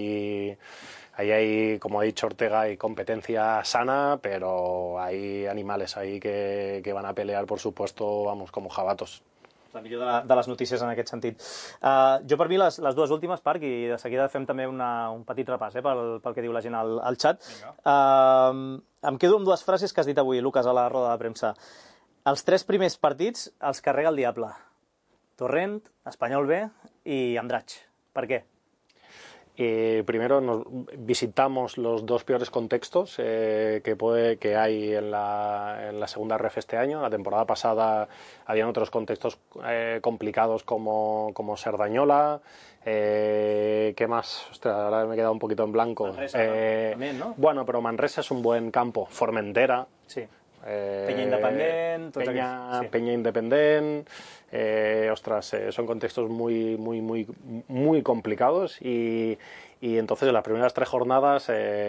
hay, como ha dicho Ortega, hay competencia sana, pero hay animales ahí que van a pelear por su puesto, vamos, como jabatos. La millor de les notícies en aquest sentit. Jo, per mi, les dues últimes, Parc, i de seguida fem també un petit repàs pel que diu la gent al xat. Em quedo amb dues frases que has dit avui, Lucas, a la roda de premsa. Els 3 primers partits els carrega el diable. Torrent, Espanyol B y Andratx. ¿Por qué? Primero visitamos los 2 peores contextos que hay en la segunda ref este año. La temporada pasada habían otros contextos complicados como Cerdañola. ¿Qué más? Ostras, ahora me he quedado un poquito en blanco. Manresa, ¿no? También, ¿no? Bueno, pero Manresa es un buen campo. Formentera. Sí. Peña Independent. Peña Independent. Son contextos muy complicados, y entonces en las primeras 3 jornadas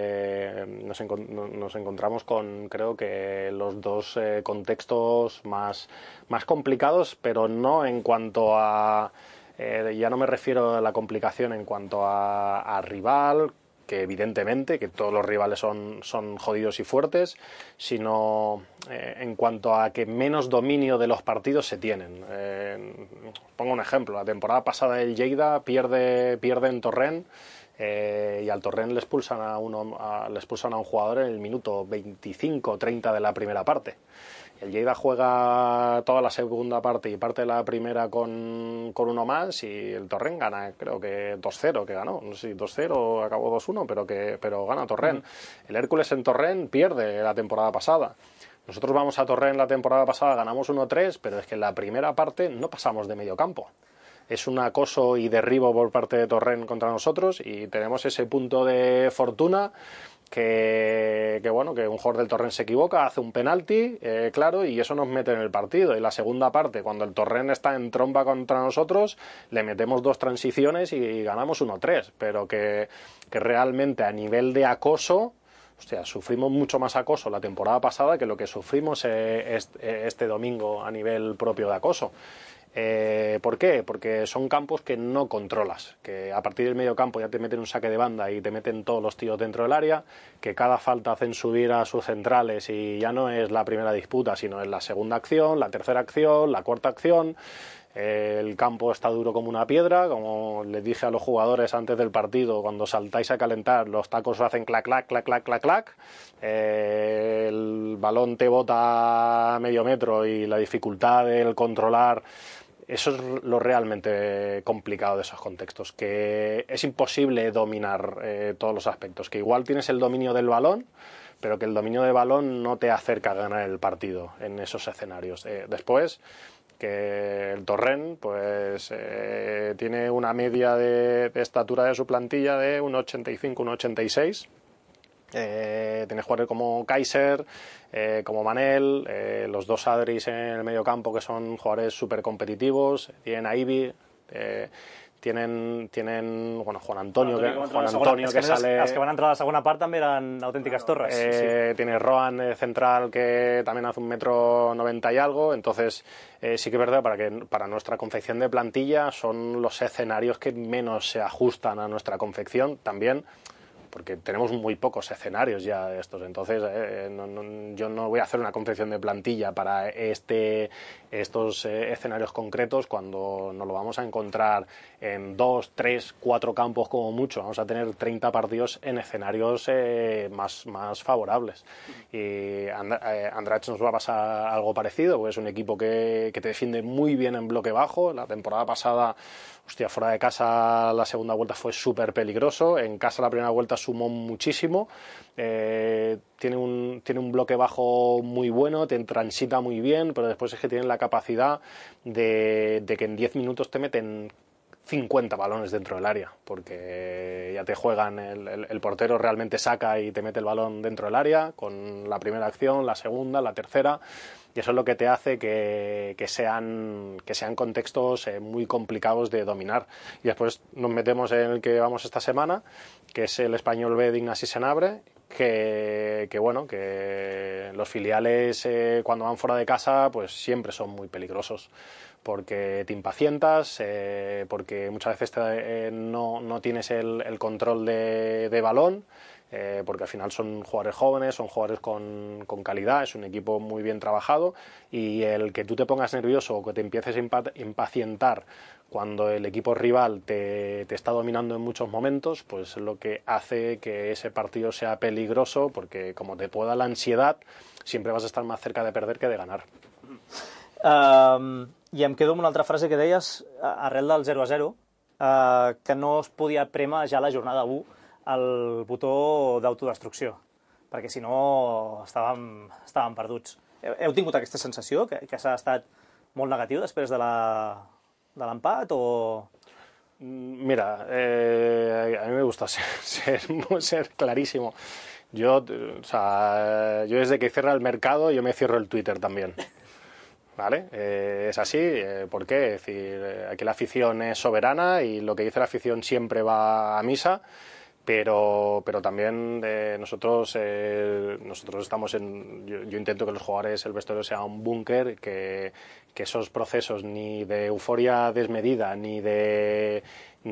nos encontramos con, creo que, los 2 contextos más complicados, pero no en cuanto a ya no me refiero a la complicación en cuanto a rival, que evidentemente que todos los rivales son jodidos y fuertes, sino en cuanto a que menos dominio de los partidos se tienen. Pongo un ejemplo: la temporada pasada el Lleida pierde en Torrent y al Torrent le expulsan a un jugador en el minuto 25-30 de la primera parte. El Lleida juega toda la segunda parte y parte de la primera con uno más, y el Torrent gana, creo que 2-0, que ganó, no sé si 2-0 acabó 2-1, pero gana Torrent. El Hércules en Torrent pierde la temporada pasada. Nosotros vamos a Torrent la temporada pasada, ganamos 1-3, pero es que en la primera parte no pasamos de medio campo. Es un acoso y derribo por parte de Torrent contra nosotros, y tenemos ese punto de fortuna que un jugador del Torrent se equivoca, hace un penalti, claro, y eso nos mete en el partido. Y la segunda parte, cuando el Torrent está en tromba contra nosotros, le metemos 2 transiciones y ganamos 1-3, pero que realmente a nivel de acoso, hostia, sufrimos mucho más acoso la temporada pasada que lo que sufrimos este domingo a nivel propio de acoso. ¿Por qué? Porque son campos que no controlas, que a partir del medio campo ya te meten un saque de banda y te meten todos los tíos dentro del área, que cada falta hacen subir a sus centrales y ya no es la primera disputa, sino es la segunda acción, la tercera acción, la cuarta acción. El campo está duro como una piedra, como les dije a los jugadores antes del partido, cuando saltáis a calentar los tacos hacen clac, clac, clac, clac, clac, clac. El balón te bota a medio metro y la dificultad del controlar. Eso es lo realmente complicado de esos contextos, que es imposible dominar todos los aspectos, que igual tienes el dominio del balón, pero que el dominio del balón no te acerca a ganar el partido en esos escenarios. Después, que el Torrent pues tiene una media de estatura de su plantilla de 1,85, 1,86. Tiene jugadores como Kaiser, como Manel, los 2 Adris en el medio campo, que son jugadores súper competitivos. Tienen a Ibi, tienen Juan Antonio, que sale... Els que van entrar a la segona part també eren autèntiques torres. Sí. Tiene Rohan central, que también hace 1,90 m y algo. Entonces sí que es verdad, para nuestra confección de plantilla son los escenarios que menos se ajustan a nuestra confección también, porque tenemos muy pocos escenarios ya de estos. Entonces yo no voy a hacer una confección de plantilla para estos escenarios concretos cuando nos lo vamos a encontrar en 2, 3, 4 campos como mucho. Vamos a tener 30 partidos en escenarios más favorables. Y Andratx nos va a pasar algo parecido, porque es un equipo que te defiende muy bien en bloque bajo. La temporada pasada, hostia, fuera de casa la segunda vuelta fue súper peligroso, en casa la primera vuelta sumó muchísimo. Tiene un bloque bajo muy bueno, te transita muy bien, pero después es que tienen la capacidad de que en 10 minutos te meten 50 balones dentro del área, porque ya te juegan, el portero realmente saca y te mete el balón dentro del área con la primera acción, la segunda, la tercera, y eso es lo que te hace que sean contextos muy complicados de dominar. Y después nos metemos en el que vamos esta semana, que es el Español B de Ignasi Senabre, que los filiales cuando van fuera de casa pues siempre son muy peligrosos, porque te impacientas, porque muchas veces no tienes el control de balón, porque al final son jugadores jóvenes, son jugadores con calidad, es un equipo muy bien trabajado, y el que tú te pongas nervioso o que te empieces a impacientar cuando el equipo rival te está dominando en muchos momentos, pues es lo que hace que ese partido sea peligroso, porque como te pueda la ansiedad, siempre vas a estar más cerca de perder que de ganar. I em quedo amb una altra frase que deies arrel del 0-0, que no es podia prémer ja la jornada 1 el botó d'autodestrucció, perquè si no estàvem perduts. Heu tingut aquesta sensació, que s'ha estat molt negatiu després de l'empat, o...? Mira, a mí me gusta ser clarísimo. Yo desde que cierra el mercado, yo me cierro el Twitter también. ¿Vale? Es así. ¿Por qué? Es decir, aquí la afición es soberana y lo que dice la afición siempre va a misa. Pero también nosotros estamos yo intento que los jugadores, el vestuario sea un búnker, que esos procesos ni de euforia desmedida ni de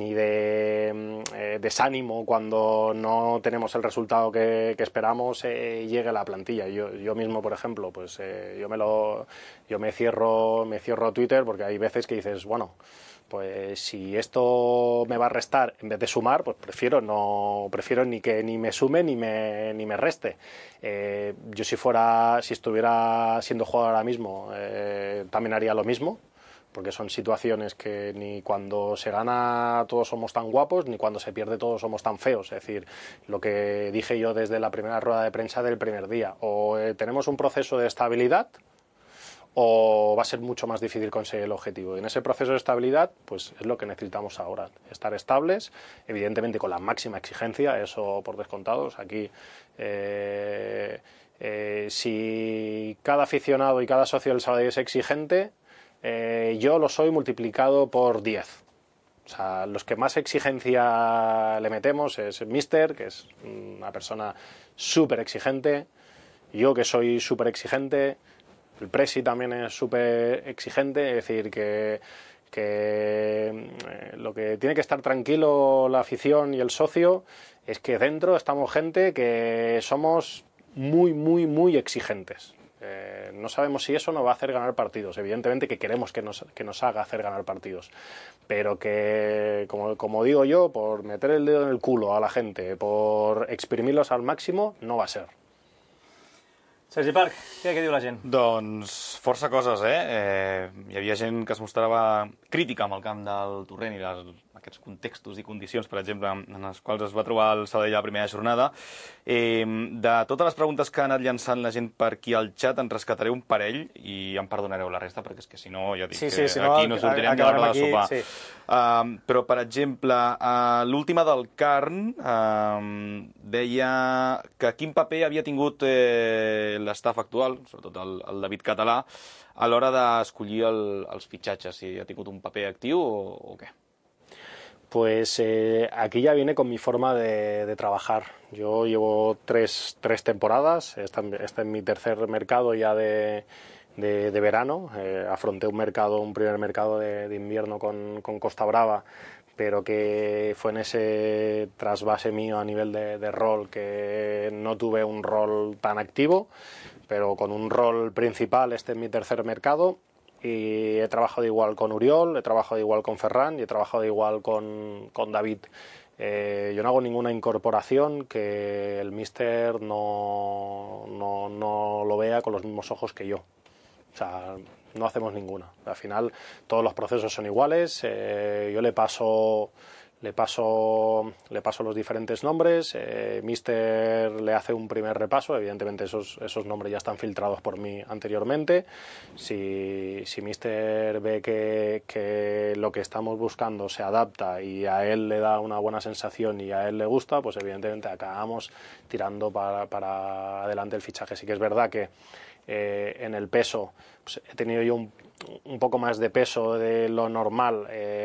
desánimo cuando no tenemos el resultado que esperamos llegue a la plantilla. Yo mismo, por ejemplo, pues yo me cierro Twitter, porque hay veces que dices, bueno, Pues si esto me va a restar en vez de sumar, pues prefiero ni que ni me sume ni me reste. Yo si estuviera siendo jugador ahora mismo, también haría lo mismo, porque son situaciones que ni cuando se gana todos somos tan guapos, ni cuando se pierde todos somos tan feos. Es decir, lo que dije yo desde la primera rueda de prensa del primer día, o tenemos un proceso de estabilidad, o va a ser mucho más difícil conseguir el objetivo. Y en ese proceso de estabilidad, pues es lo que necesitamos ahora, estar estables, evidentemente con la máxima exigencia, eso por descontados. Aquí, si cada aficionado y cada socio del Sabadell es exigente, yo lo soy multiplicado por 10. O sea, los que más exigencia le metemos es el míster, que es una persona súper exigente, yo que soy súper exigente, el presi también es súper exigente, es decir, que lo que tiene que estar tranquilo la afición y el socio es que dentro estamos gente que somos muy, muy, muy exigentes. No sabemos si eso nos va a hacer ganar partidos. Evidentemente que queremos que nos haga hacer ganar partidos, pero que, como digo yo, por meter el dedo en el culo a la gente, por exprimirlos al máximo, no va a ser. Sergi Parc, què diu la gent? Doncs força coses, hi havia gent que es mostrava crítica amb el camp del Torrent i aquests contextos i condicions, per exemple, en els quals es va trobar el Sabadell a la primera jornada. De totes les preguntes que ha anat llançant la gent per aquí al xat, en rescataré un parell i em perdonareu la resta, perquè és que si no, ja dic si aquí no sortirem ni a l'hora de sopar. Sí. Però, per exemple, l'última del Carn deia que quin paper havia tingut l'estaf actual, sobretot el David Català, a l'hora d'escollir els fitxatges, si ha tingut un paper actiu o què? Pues aquí ya viene con mi forma de trabajar. Yo llevo tres temporadas, esta es mi tercer mercado ya de verano. Afronté un primer mercado de invierno con Costa Brava, pero que fue en ese trasvase mío a nivel de rol que no tuve un rol tan activo, pero con un rol principal. Este es mi tercer mercado. Y he trabajado igual con Uriol, he trabajado igual con Ferran y he trabajado igual con David. Yo no hago ninguna incorporación que el míster no lo vea con los mismos ojos que yo. O sea, no hacemos ninguna. Al final todos los procesos son iguales. Yo le paso los diferentes nombres, míster le hace un primer repaso, evidentemente esos nombres ya están filtrados por mí anteriormente. Si míster ve que lo que estamos buscando se adapta y a él le da una buena sensación y a él le gusta, pues evidentemente acabamos tirando para adelante el fichaje. Sí que es verdad que en el peso pues he tenido yo un poco más de peso de lo normal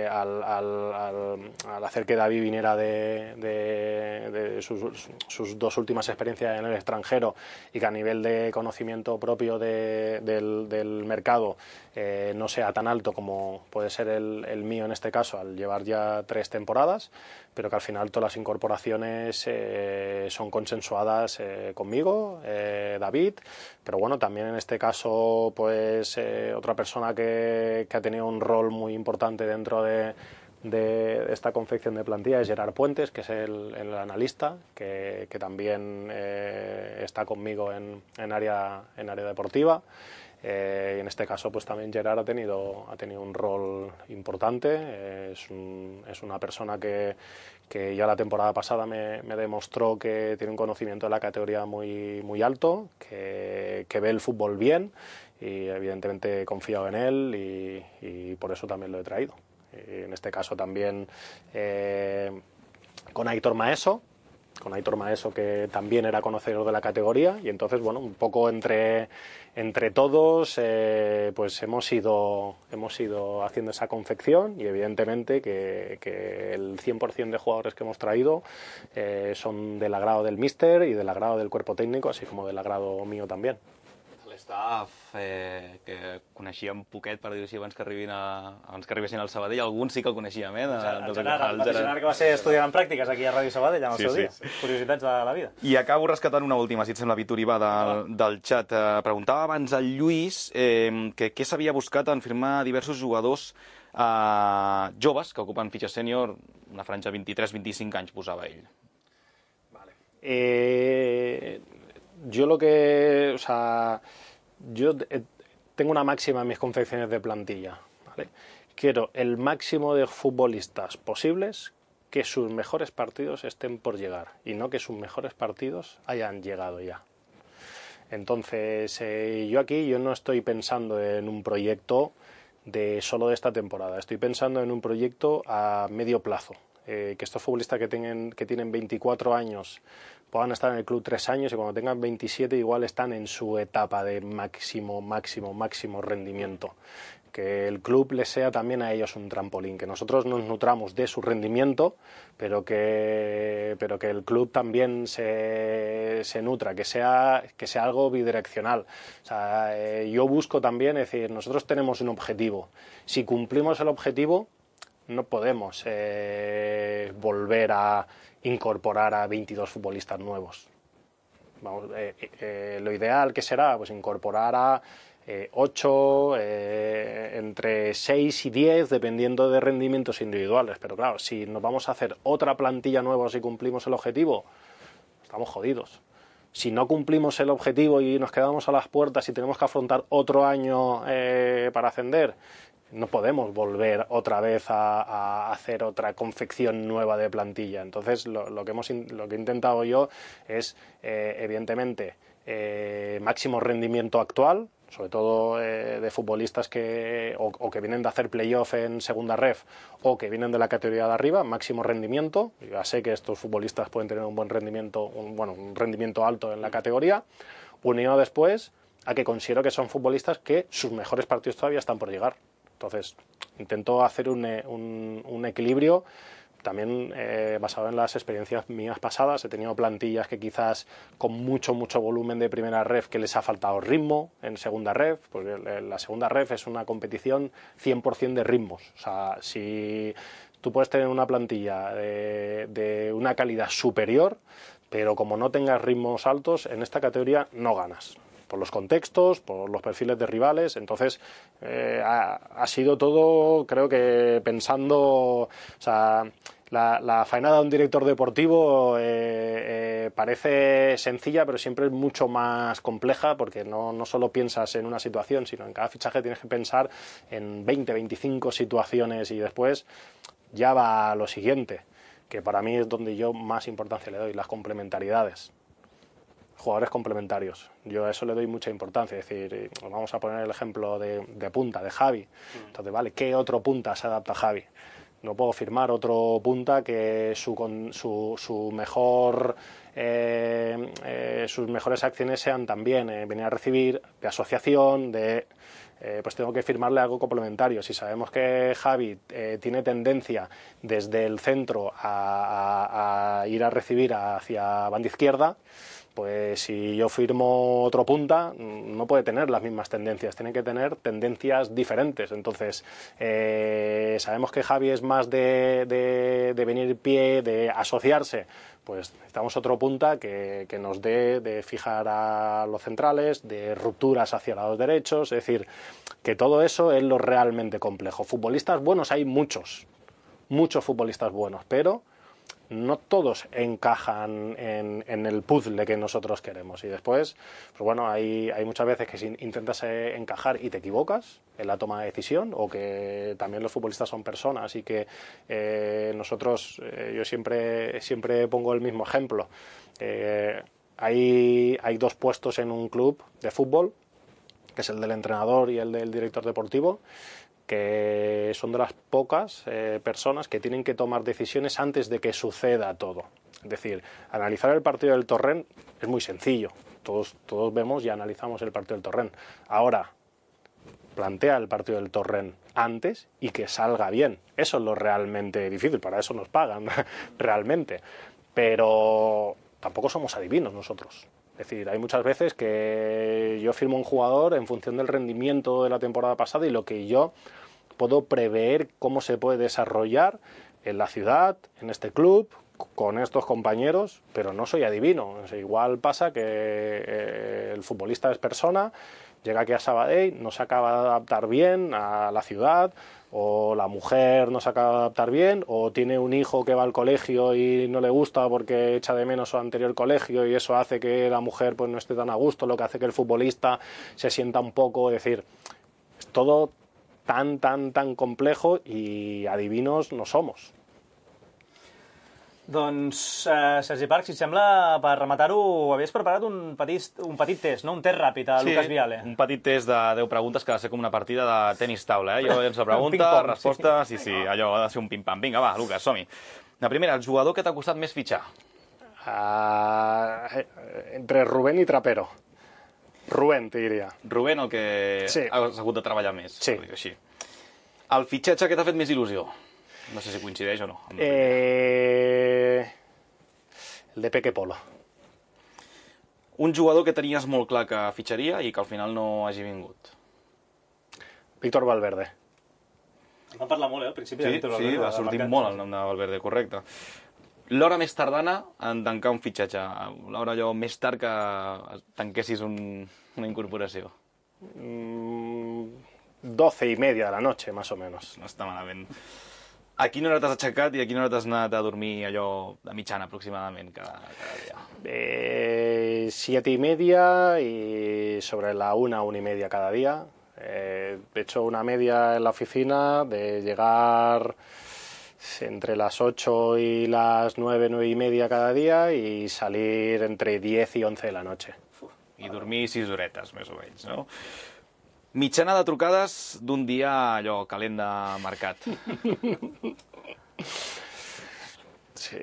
al hacer que David viniera de sus dos últimas experiencias en el extranjero y que a nivel de conocimiento propio del mercado no sea tan alto como puede ser el mío en este caso al llevar ya 3 temporadas, pero que al final todas las incorporaciones son consensuadas conmigo, David, pero bueno, también en este caso pues otra persona que ha tenido un rol muy importante dentro de esta confección de plantilla es Gerard Puentes, que es el analista, que también está conmigo en área deportiva. Y en este caso pues también Gerard ha tenido un rol importante. Es una persona que ya la temporada pasada me demostró que tiene un conocimiento de la categoría muy, muy alto, que ve el fútbol bien y evidentemente he confiado en él y por eso también lo he traído. En este caso también con Aitor Maeso, que también era conocedor de la categoría, y entonces bueno, un poco entre todos pues hemos ido haciendo esa confección, y evidentemente que el 100% de jugadores que hemos traído son del agrado del míster y del agrado del cuerpo técnico, así como del agrado mío también. L'estaf que coneixíem poquet, per dir-ho així, abans que arribessin al Sabadell, alguns sí que el coneixíem, el Gerard, que va ser estudiant en pràctiques aquí a Ràdio Sabadell en el seu dia. Curiositats de la vida. I acabo rescatant una última, si et sembla, Vitoriva, del xat. Preguntava abans al Lluís que què s'havia buscat en firmar diversos jugadors joves que ocupen fitxa sènior, una franja 23-25 anys posava ell. Yo tengo una máxima en mis confecciones de plantilla, ¿vale? Quiero el máximo de futbolistas posibles que sus mejores partidos estén por llegar y no que sus mejores partidos hayan llegado ya. Entonces, yo no estoy pensando en un proyecto solo de esta temporada, estoy pensando en un proyecto a medio plazo. Que estos futbolistas que tienen 24 años puedan estar en el club 3 años y cuando tengan 27 igual están en su etapa de máximo rendimiento. Que el club les sea también a ellos un trampolín, que nosotros nos nutramos de su rendimiento, pero que el club también se nutra, que sea algo bidireccional. O sea, yo busco también, es decir, nosotros tenemos un objetivo. Si cumplimos el objetivo, no podemos volver a incorporar a 22 futbolistas nuevos. Lo ideal que será pues incorporar a 8, entre 6 y 10, dependiendo de rendimientos individuales. Pero claro, si nos vamos a hacer otra plantilla nueva si cumplimos el objetivo, estamos jodidos. Si no cumplimos el objetivo y nos quedamos a las puertas y tenemos que afrontar otro año para ascender, no podemos volver otra vez a hacer otra confección nueva de plantilla. Entonces, lo que he intentado yo es, evidentemente, máximo rendimiento actual, sobre todo de futbolistas que vienen de hacer playoff en segunda ref o que vienen de la categoría de arriba, máximo rendimiento. Ya sé que estos futbolistas pueden tener un buen rendimiento, un rendimiento alto en la categoría, unido después a que considero que son futbolistas que sus mejores partidos todavía están por llegar. Entonces, intento hacer un equilibrio también basado en las experiencias mías pasadas. He tenido plantillas que quizás con mucho volumen de primera ref que les ha faltado ritmo en segunda ref, porque la segunda ref es una competición 100% de ritmos. O sea, si tú puedes tener una plantilla de una calidad superior, pero como no tengas ritmos altos, en esta categoría no ganas. Por los contextos, por los perfiles de rivales. Entonces ha sido todo, creo que pensando, o sea, la faena de un director deportivo parece sencilla, pero siempre es mucho más compleja, porque no solo piensas en una situación, sino en cada fichaje tienes que pensar en 20, 25 situaciones y después ya va lo siguiente, que para mí es donde yo más importancia le doy, las complementariedades. Jugadores complementarios. Yo a eso le doy mucha importancia. Es decir, vamos a poner el ejemplo de punta, de Javi. Entonces, ¿vale? ¿Qué otro punta se adapta a Javi? No puedo firmar otro punta que sus mejores acciones sean también venir a recibir, de asociación, pues tengo que firmarle algo complementario. Si sabemos que Javi tiene tendencia desde el centro a ir a recibir hacia banda izquierda, pues si yo firmo otro punta, no puede tener las mismas tendencias, tiene que tener tendencias diferentes. Entonces, sabemos que Javi es más de venir pie, de asociarse, pues necesitamos otro punta que nos dé de fijar a los centrales, de rupturas hacia lados derechos. Es decir, que todo eso es lo realmente complejo. Futbolistas buenos hay muchos futbolistas buenos, pero no todos encajan en el puzzle que nosotros queremos. Y después, pues bueno, hay muchas veces que intentas encajar y te equivocas en la toma de decisión, o que también los futbolistas son personas y que nosotros, yo siempre pongo el mismo ejemplo. Hay 2 puestos en un club de fútbol, que es el del entrenador y el del director deportivo, que son de las pocas personas que tienen que tomar decisiones antes de que suceda todo. Es decir, analizar el partido del Torrent es muy sencillo. Todos vemos y analizamos el partido del Torrent. Ahora, plantea el partido del Torrent antes y que salga bien. Eso es lo realmente difícil, para eso nos pagan realmente. Pero tampoco somos adivinos nosotros. Es decir, hay muchas veces que yo firmo un jugador en función del rendimiento de la temporada pasada y lo que yo puedo prever cómo se puede desarrollar en la ciudad, en este club, con estos compañeros, pero no soy adivino. O sea, igual pasa que el futbolista es persona, llega aquí a Sabadell, no se acaba de adaptar bien a la ciudad, o la mujer no se acaba de adaptar bien, o tiene un hijo que va al colegio y no le gusta porque echa de menos su anterior colegio y eso hace que la mujer pues no esté tan a gusto, lo que hace que el futbolista se sienta un poco, es decir, es todo tan complejo y adivinos no somos. Doncs, Sergi Parc, si et sembla, per rematar-ho, havies preparat un petit test, no? Un test ràpid a Lucas Viale. Un petit test de 10 preguntes que ha de ser com una partida de tenis taula. Jo llenço la pregunta, ping-pong, resposta, sí, allò ha de ser un pim-pam. Vinga, va, Lucas, som-hi. La primera, el jugador que t'ha costat més fitxar. Entre Rubén i Trapero. Rubén, te diria. Rubén, el que has hagut de treballar més. Sí. Així. El fitxatge que t'ha fet més il·lusió. No sé si coincideix o no. El de Peque Polo. Un jugador que tenies molt clar que fitxaria i que al final no hagi vingut. Víctor Valverde. Vam parlar molt, al principi de Víctor Valverde. Sí, va sortir molt el nom de Valverde, correcte. L'hora més tardana en tancar un fitxatge. L'hora allò més tard que tanquessis una incorporació. 12:30 de la noche, más o menos. No està malament. A quina hora t'has aixecat i a quina hora t'has anat a dormir allò de mitjana aproximadament cada dia? 7:30 y sobre la 1:30 cada día. He hecho una media en la oficina de llegar entre las 8 y las 9:30 cada día y salir entre 10 y 11 de la noche. I dormir 6 horetes, més o menys, no? Mitjana de trucades d'un dia allò calent de mercat. Sí,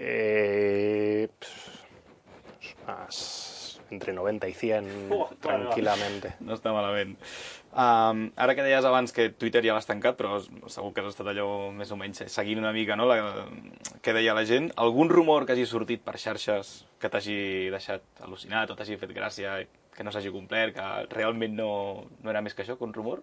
entre 90 y 100 tranquil·lament. No està malament. Ara que deies abans que Twitter ja l'has tancat, però segur que has estat allò més o menys seguint una mica, no?, que deia la gent. Algun rumor que hagi sortit per xarxes que t'hagi deixat al·lucinat o t'hagi fet gràcia, que no s'hagi complert, que realment no era més que això, que un rumor?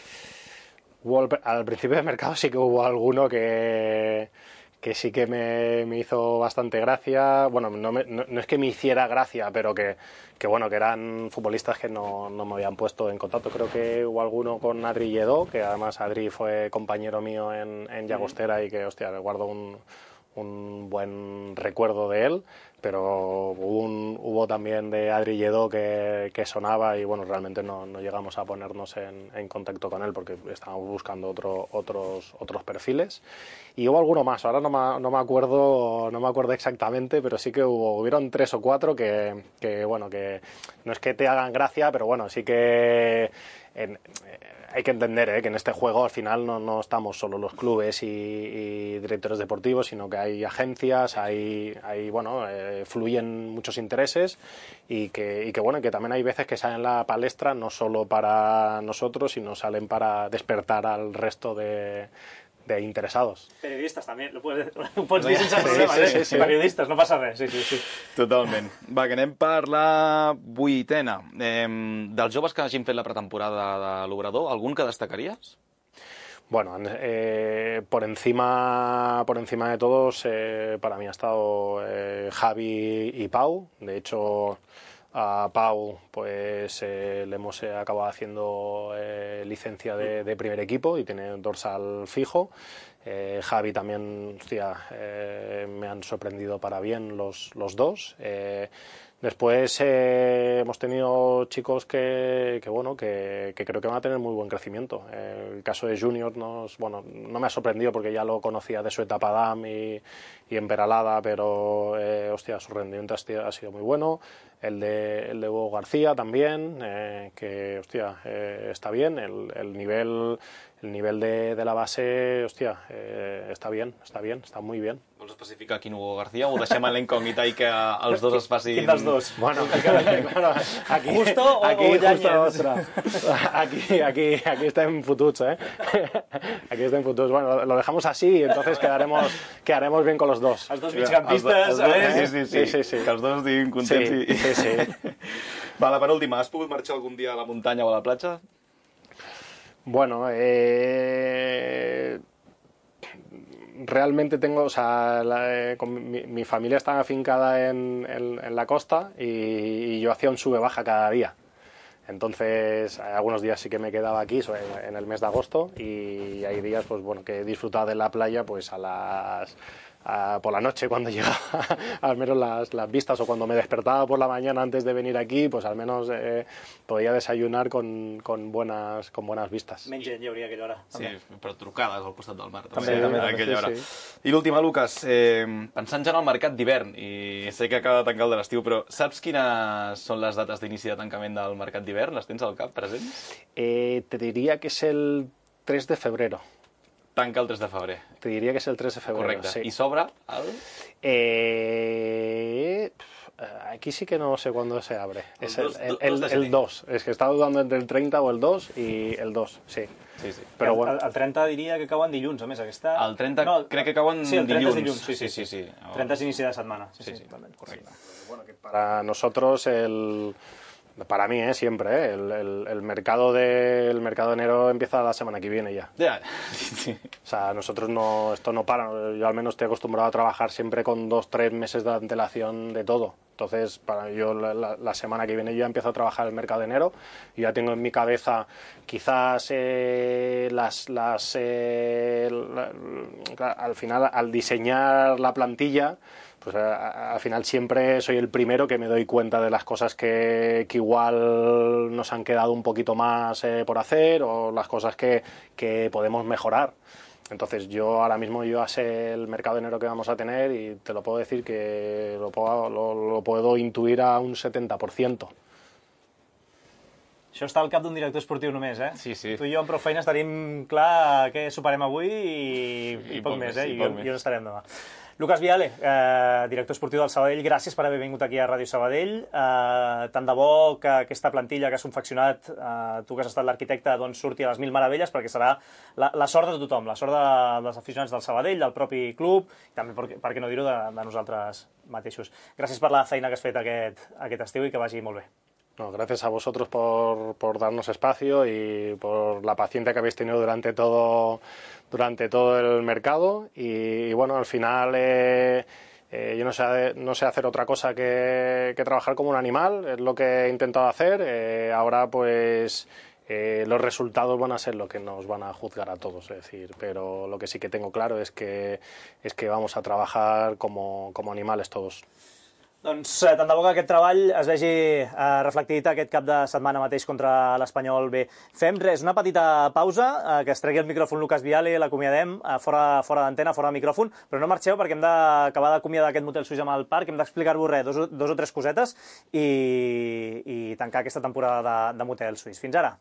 Al principio del mercado sí que hubo alguno que sí que me hizo bastante gracia. Bueno, no es que me hiciera gracia, pero que eran futbolistas que no me habían puesto en contacto. Creo que hubo alguno con Adri Lledó, que además Adri fue compañero mío en Llagostera y que, hostia, le guardo un buen recuerdo de él, pero hubo también de Adri Lledó que sonaba y bueno, realmente no llegamos a ponernos en contacto con él porque estábamos buscando otros perfiles. Y hubo alguno más, ahora no me acuerdo exactamente, pero sí que hubieron 3 o 4 que bueno, que no es que te hagan gracia, pero bueno, sí que hay que entender que en este juego al final no estamos solo los clubes y directores deportivos, sino que hay agencias, fluyen muchos intereses y que también hay veces que salen a la palestra no solo para nosotros, sino salen para despertar al resto de interesados. Periodistes, també. Ho pots dir sense problema, sí. Periodistes, no passa res. Sí. Totalment. Va, que anem per la 8ª. Dels joves que hagin fet la pretemporada de l'Obrador, algun que destacaries? Bueno, por encima de todos, para mí ha estado Javi y Pau. De hecho, a Pau pues le hemos acabado haciendo licencia de primer equipo y tiene dorsal fijo. Javi también, hostia, me han sorprendido para bien los dos. Después hemos tenido chicos que creo que van a tener muy buen crecimiento. El caso de Junior no me ha sorprendido porque ya lo conocía de su etapa DAM y en Peralada, pero hostia, su rendimiento ha sido muy bueno. El de Hugo García también, que hostia, está bien. El nivel de la base, hostia, está muy bien. Vols especificar quin Hugo García o ho deixem a la incògnita i que els dos es facin... Quin dels dos? Bueno, aquí, Justo o Yáñez. Aquí estem fotuts, Aquí estem fotuts. Bueno, lo dejamos así y entonces quedaremos bien con los dos. Els dos migcampistes, Sí. Que els dos estiguin contents. Sí. Va, la penúltima. Has pogut marxar algun dia a la muntanya o a la platja? Bueno, realmente tengo, o sea, mi familia está afincada en la costa y yo hacía un sube-baja cada día. Entonces, algunos días sí que me quedaba aquí en el mes de agosto, y hay días pues bueno, que he disfrutado de la playa pues por la noche, cuando llegaba al menos las vistas, o cuando me despertaba por la mañana antes de venir aquí, pues al menos podía desayunar con buenas vistas. Menys gent hi hauria a aquella hora. Sí, però trucades al costat del mar. També, a aquella hora. sí. I l'última, Lucas, pensant ja en el mercat d'hivern, i sé que acaba de tancar el de l'estiu, però saps quines són les dates d'inici de tancament del mercat d'hivern? Les tens al cap, presents? Te diría que es el 3 de febrero. Tanca el 3 de febrer. Te diría que es el 3 de febrero. Correcte. Sí. I s'obre el... Aquí sí que no sé cuándo se abre. Es el el 2. Es que estaba dudando entre el 30 o el 2 y el 2, sí. Sí, sí. Però bueno. El 30 diria que cau en dilluns, a més, aquesta... El 30 crec que cau en sí, el 30 dilluns. És dilluns, sí. 30 és inici de setmana. Sí, correcte. Bueno, que para nosotros para mí, siempre, el mercado de enero empieza la semana que viene ya. Ja, sí. O sea, nosotros esto no para. Yo al menos estoy acostumbrado a trabajar siempre con 2-3 meses de antelación de todo. Entonces, para yo la semana que viene ya empiezo a trabajar el mercado de enero y ya tengo en mi cabeza quizás al final, al diseñar la plantilla, pues al final siempre soy el primero que me doy cuenta de las cosas que igual nos han quedado un poquito más por hacer, o las cosas que podemos mejorar. Entonces yo ahora mismo ya sé el mercado de enero que vamos a tener, y te lo puedo decir que lo puedo intuir a un 70%. Això està al cap d'un director esportiu només, eh? Sí, sí. Tu i jo amb prou feines tenim clar què soparem avui i poc més, eh? I on estarem demà. Lucas Viale, director esportiu del Sabadell, gràcies per haver vingut aquí a Ràdio Sabadell. Tant de bo que aquesta plantilla que has confeccionat, tu que has estat l'arquitecte, doncs surti a les mil meravelles, perquè serà la sort de tothom, la sort dels aficionats del Sabadell, del propi club, i també, per què no dir-ho, de nosaltres mateixos. Gràcies per la feina que has fet aquest estiu i que vagi molt bé. No, gracias a vosotros por darnos espacio y por la paciencia que habéis tenido durante todo el mercado, y bueno, al final yo no sé hacer otra cosa que trabajar como un animal, es lo que he intentado hacer. Ahora pues los resultados van a ser lo que nos van a juzgar a todos, es decir, pero lo que sí que tengo claro es que vamos a trabajar como animales todos. Doncs tant de bo que aquest treball es vegi reflectit aquest cap de setmana mateix contra l'Espanyol B. Fem una petita pausa, que es tregui el micròfon Lucas Viale, l'acomiadem fora d'antena, fora de micròfon, però no marxeu perquè hem d'acabar d'acomiadar aquest motel suís amb el parc, hem d'explicar-vos dos o tres cosetes i tancar aquesta temporada de motel suís. Fins ara!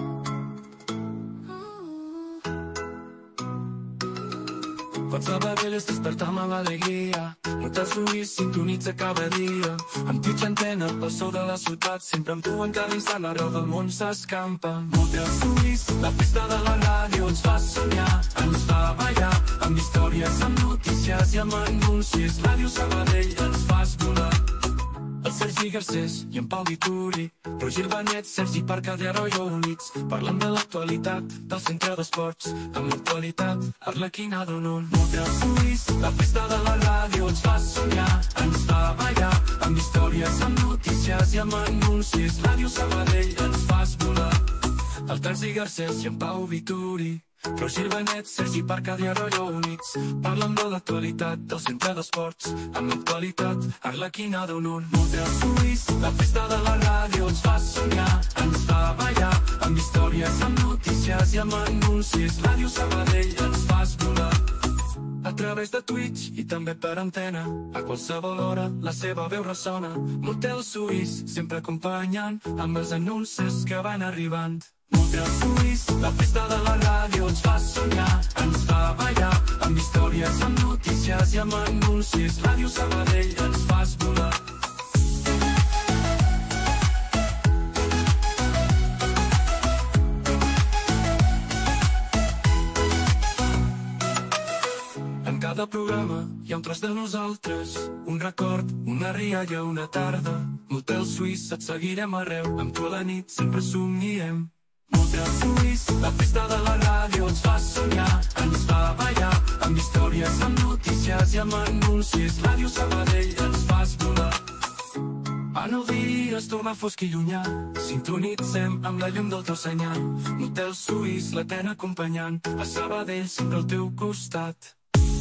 Pots a Sabadell despertar amb alegria. Motel suís sintonitza cada dia. Amb Twitch antena, el so de la ciutat. Sempre amb tu en cada instant, arreu del món s'escampa. Motel suís, la festa de la ràdio ens fa somiar, ens fa ballar. Amb històries, amb notícies i amb anuncis. Ràdio Sabadell ens fas volar. El Sergi Garcés i en Pau Vituri, Roger Benet, Sergi Parcade, Arroyo units, parlant de l'actualitat del centre d'esports. Amb l'actualitat, Arlequina d'un motel suís. La festa de la ràdio ens fa somiar, ens fa ballar. Amb històries, amb notícies i amb anuncis. Ràdio Sabadell ens fas volar. El Sergi Garcés i en Pau Vituri, Roger Benet, Sergi Parcade, Arroyo units, parlen de l'actualitat del centre d'esports. Amb l'actualitat, Arlequina d'un motel suís. La festa de la ràdio ens fa somiar, ens fa ballar. Amb històries, amb notícies i amb anuncis. Ràdio Sabadell ens fas volar. A través de Twitch i també per antena, a qualsevol hora la seva veu ressona. Motel suís, sempre acompanyant amb els anuncis que van arribant. Motel suís, la festa de la ràdio ens fa somiar, ens fa ballar. Amb històries, amb notícies i amb anuncis. Ràdio Sabadell ens fas volar. En cada programa hi ha un tros de nosaltres, un record, una rialla, una tarda. Motel suís, et seguirem arreu, amb tu a la nit sempre somniem. Motel suís, la festa de la ràdio ens fa somiar, ens fa ballar. Amb històries, amb notícies i amb anuncis. Ràdio Sabadell ens fas volar. Quan el dia es torna fosc i llunyà, sintonitzem amb la llum del teu senyal. Motel suís, la ten acompanyant, a Sabadell sempre al teu costat.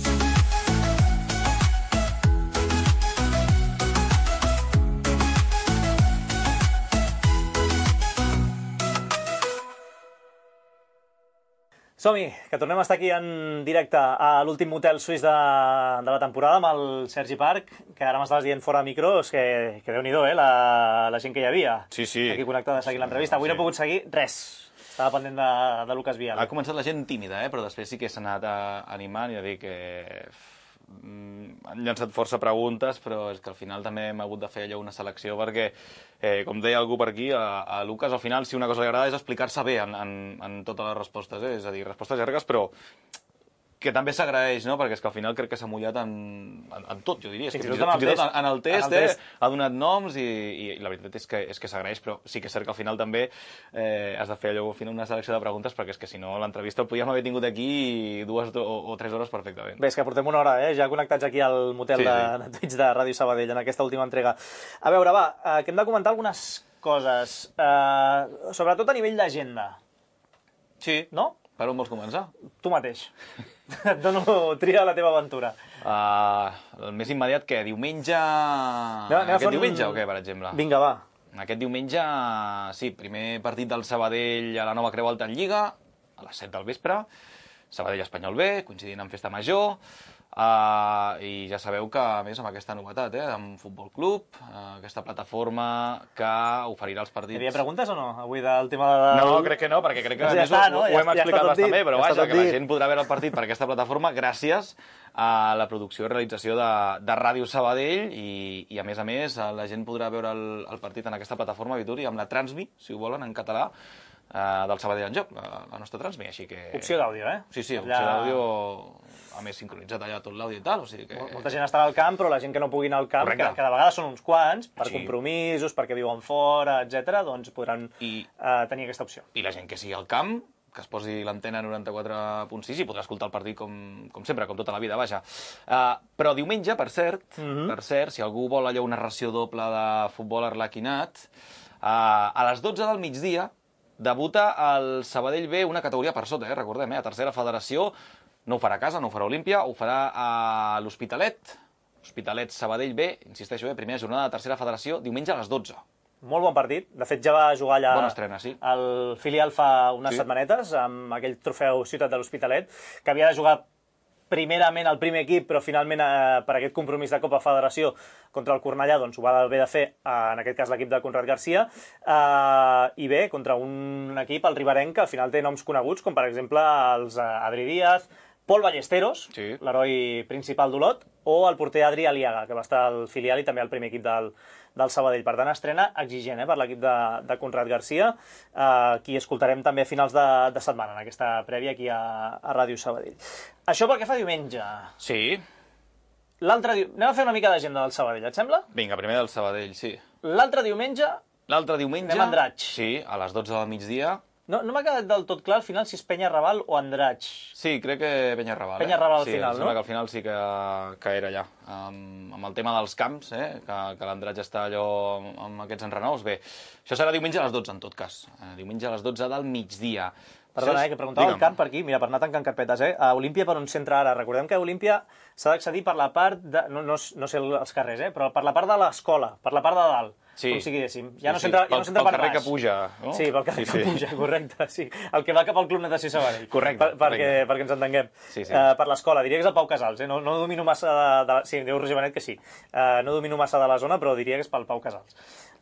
Som-hi, que tornem a estar aquí en directe a l'últim motel suís de la temporada amb el Sergi Parc, que ara m'estaves dient fora de micro, és que Déu-n'hi-do, la gent que hi havia. Sí, sí. Aquí connectada seguint l'entrevista. Avui no he pogut seguir res. Estava pendent de Lucas Vial. Ha començat la gent tímida, però després sí que s'ha anat animant i a dir que han llançat força preguntes, però és que al final també hem hagut de fer allò una selecció perquè, com deia algú per aquí, a Lucas al final si una cosa li agrada és explicar-se bé en totes les respostes, és a dir, respostes llargues, però que també s'agraeix, no? Perquè és que al final crec que s'ha mullat en tot, jo diria. Fins i tot en el test ha donat noms i la veritat és que s'agraeix, però sí que és cert que al final també has de fer allò al final una selecció de preguntes perquè és que si no l'entrevista el podíem haver tingut aquí 2 o 3 hores perfectament. Bé, és que portem una hora, ja connectats aquí al motel de Twitch de Ràdio Sabadell en aquesta última entrega. A veure, va, que hem de comentar algunes coses, sobretot a nivell d'agenda. Sí. No? Per on vols començar? Tu mateix. Et dono tria la teva aventura. El més immediat, què? Diumenge... Aquest diumenge o què, per exemple? Vinga, va. Aquest diumenge, sí, primer partit del Sabadell a la Nova Creu Alta en Lliga, a les 7 del vespre, Sabadell-Espanyol B, coincidint amb Festa Major, i ja sabeu que, a més, amb aquesta novetat, amb Futbol Club, aquesta plataforma que oferirà els partits... Hi havia preguntes o no, avui del tema de... No, crec que no, perquè crec que ho hem explicat bastant bé, però vaja, que la gent podrà veure el partit per aquesta plataforma gràcies a la producció i realització de Ràdio Sabadell i a més, la gent podrà veure el partit en aquesta plataforma, Vituri, amb la Transmi, si ho volen, en català, del Sabadell en joc, la nostra Transmi, així que... Opció d'àudio, Sí, opció d'àudio, a més sincronitzat allà tot l'àudio i tal, o sigui que... Molta gent estarà al camp, però la gent que no pugui anar al camp, que de vegades són uns quants, per compromisos, perquè viuen fora, etc., doncs podran tenir aquesta opció. I la gent que sigui al camp, que es posi l'antena 94.6 i podrà escoltar el partit com sempre, com tota la vida, vaja. Però diumenge, per cert, si algú vol allò una ració doble de futbol arlequinat, a les 12 del migdia debuta el Sabadell B una categoria per sota, recordem, a tercera federació, no ho farà a casa, no ho farà a Olímpia, ho farà a l'Hospitalet, Hospitalet Sabadell B, insisteixo, primera jornada de tercera federació, diumenge a les 12. Molt bon partit, de fet ja va jugar allà bona estrena, sí. El filial fa unes setmanetes amb aquell trofeu Ciutat de l'Hospitalet, que havia de jugar primerament el primer equip, però finalment per aquest compromís de Copa Federació contra el Cornellà, doncs ho va haver de fer, en aquest cas l'equip de Conrad Garcia, i bé, contra un equip, el riberenc, que al final té noms coneguts, com per exemple els Adri Díaz, Pol Ballesteros, l'heroi principal d'Olot, o el porter Adri Aliaga, que va estar al filial i també al primer equip del Sabadell. Per tant, estrena exigent per l'equip de Conrad Garcia, qui escoltarem també a finals de setmana, en aquesta prèvia aquí a Ràdio Sabadell. Això pel que fa diumenge. Sí. Anem a fer una mica d'agenda del Sabadell, et sembla? Vinga, primer del Sabadell, sí. L'altre diumenge anem a Andratx. Sí, a les 12 del migdia. No m'ha quedat del tot clar al final si és Peñarrabal o Andratx. Sí, crec que Peñarrabal. Peñarrabal al final, no? Sí, sembla que al final sí que era allà. Amb el tema dels camps, que l'Andratx està allò amb aquests enrenous. Bé, això serà diumenge a les 12, en tot cas. Diumenge a les 12 del migdia. Perdona, que preguntava el camp per aquí, mira, per anar tancant carpetes, a Olímpia per on s'entra ara. Recordem que a Olímpia s'ha d'accedir per la part de... No sé els carrers, però per la part de l'escola, per la part de dalt. Sí. Com si diguéssim. Ja no s'entra per baix. Pel carrer que puja, no? Sí, pel carrer que puja, correcte. Sí. El que va cap al Club Natació Sabadell. Correcte. Perquè ens entenguem. Per l'escola. Diria que és el Pau Casals. No domino massa de... Sí, em diu Roger Benet que sí. No domino massa de la zona, però diria que és pel Pau Casals.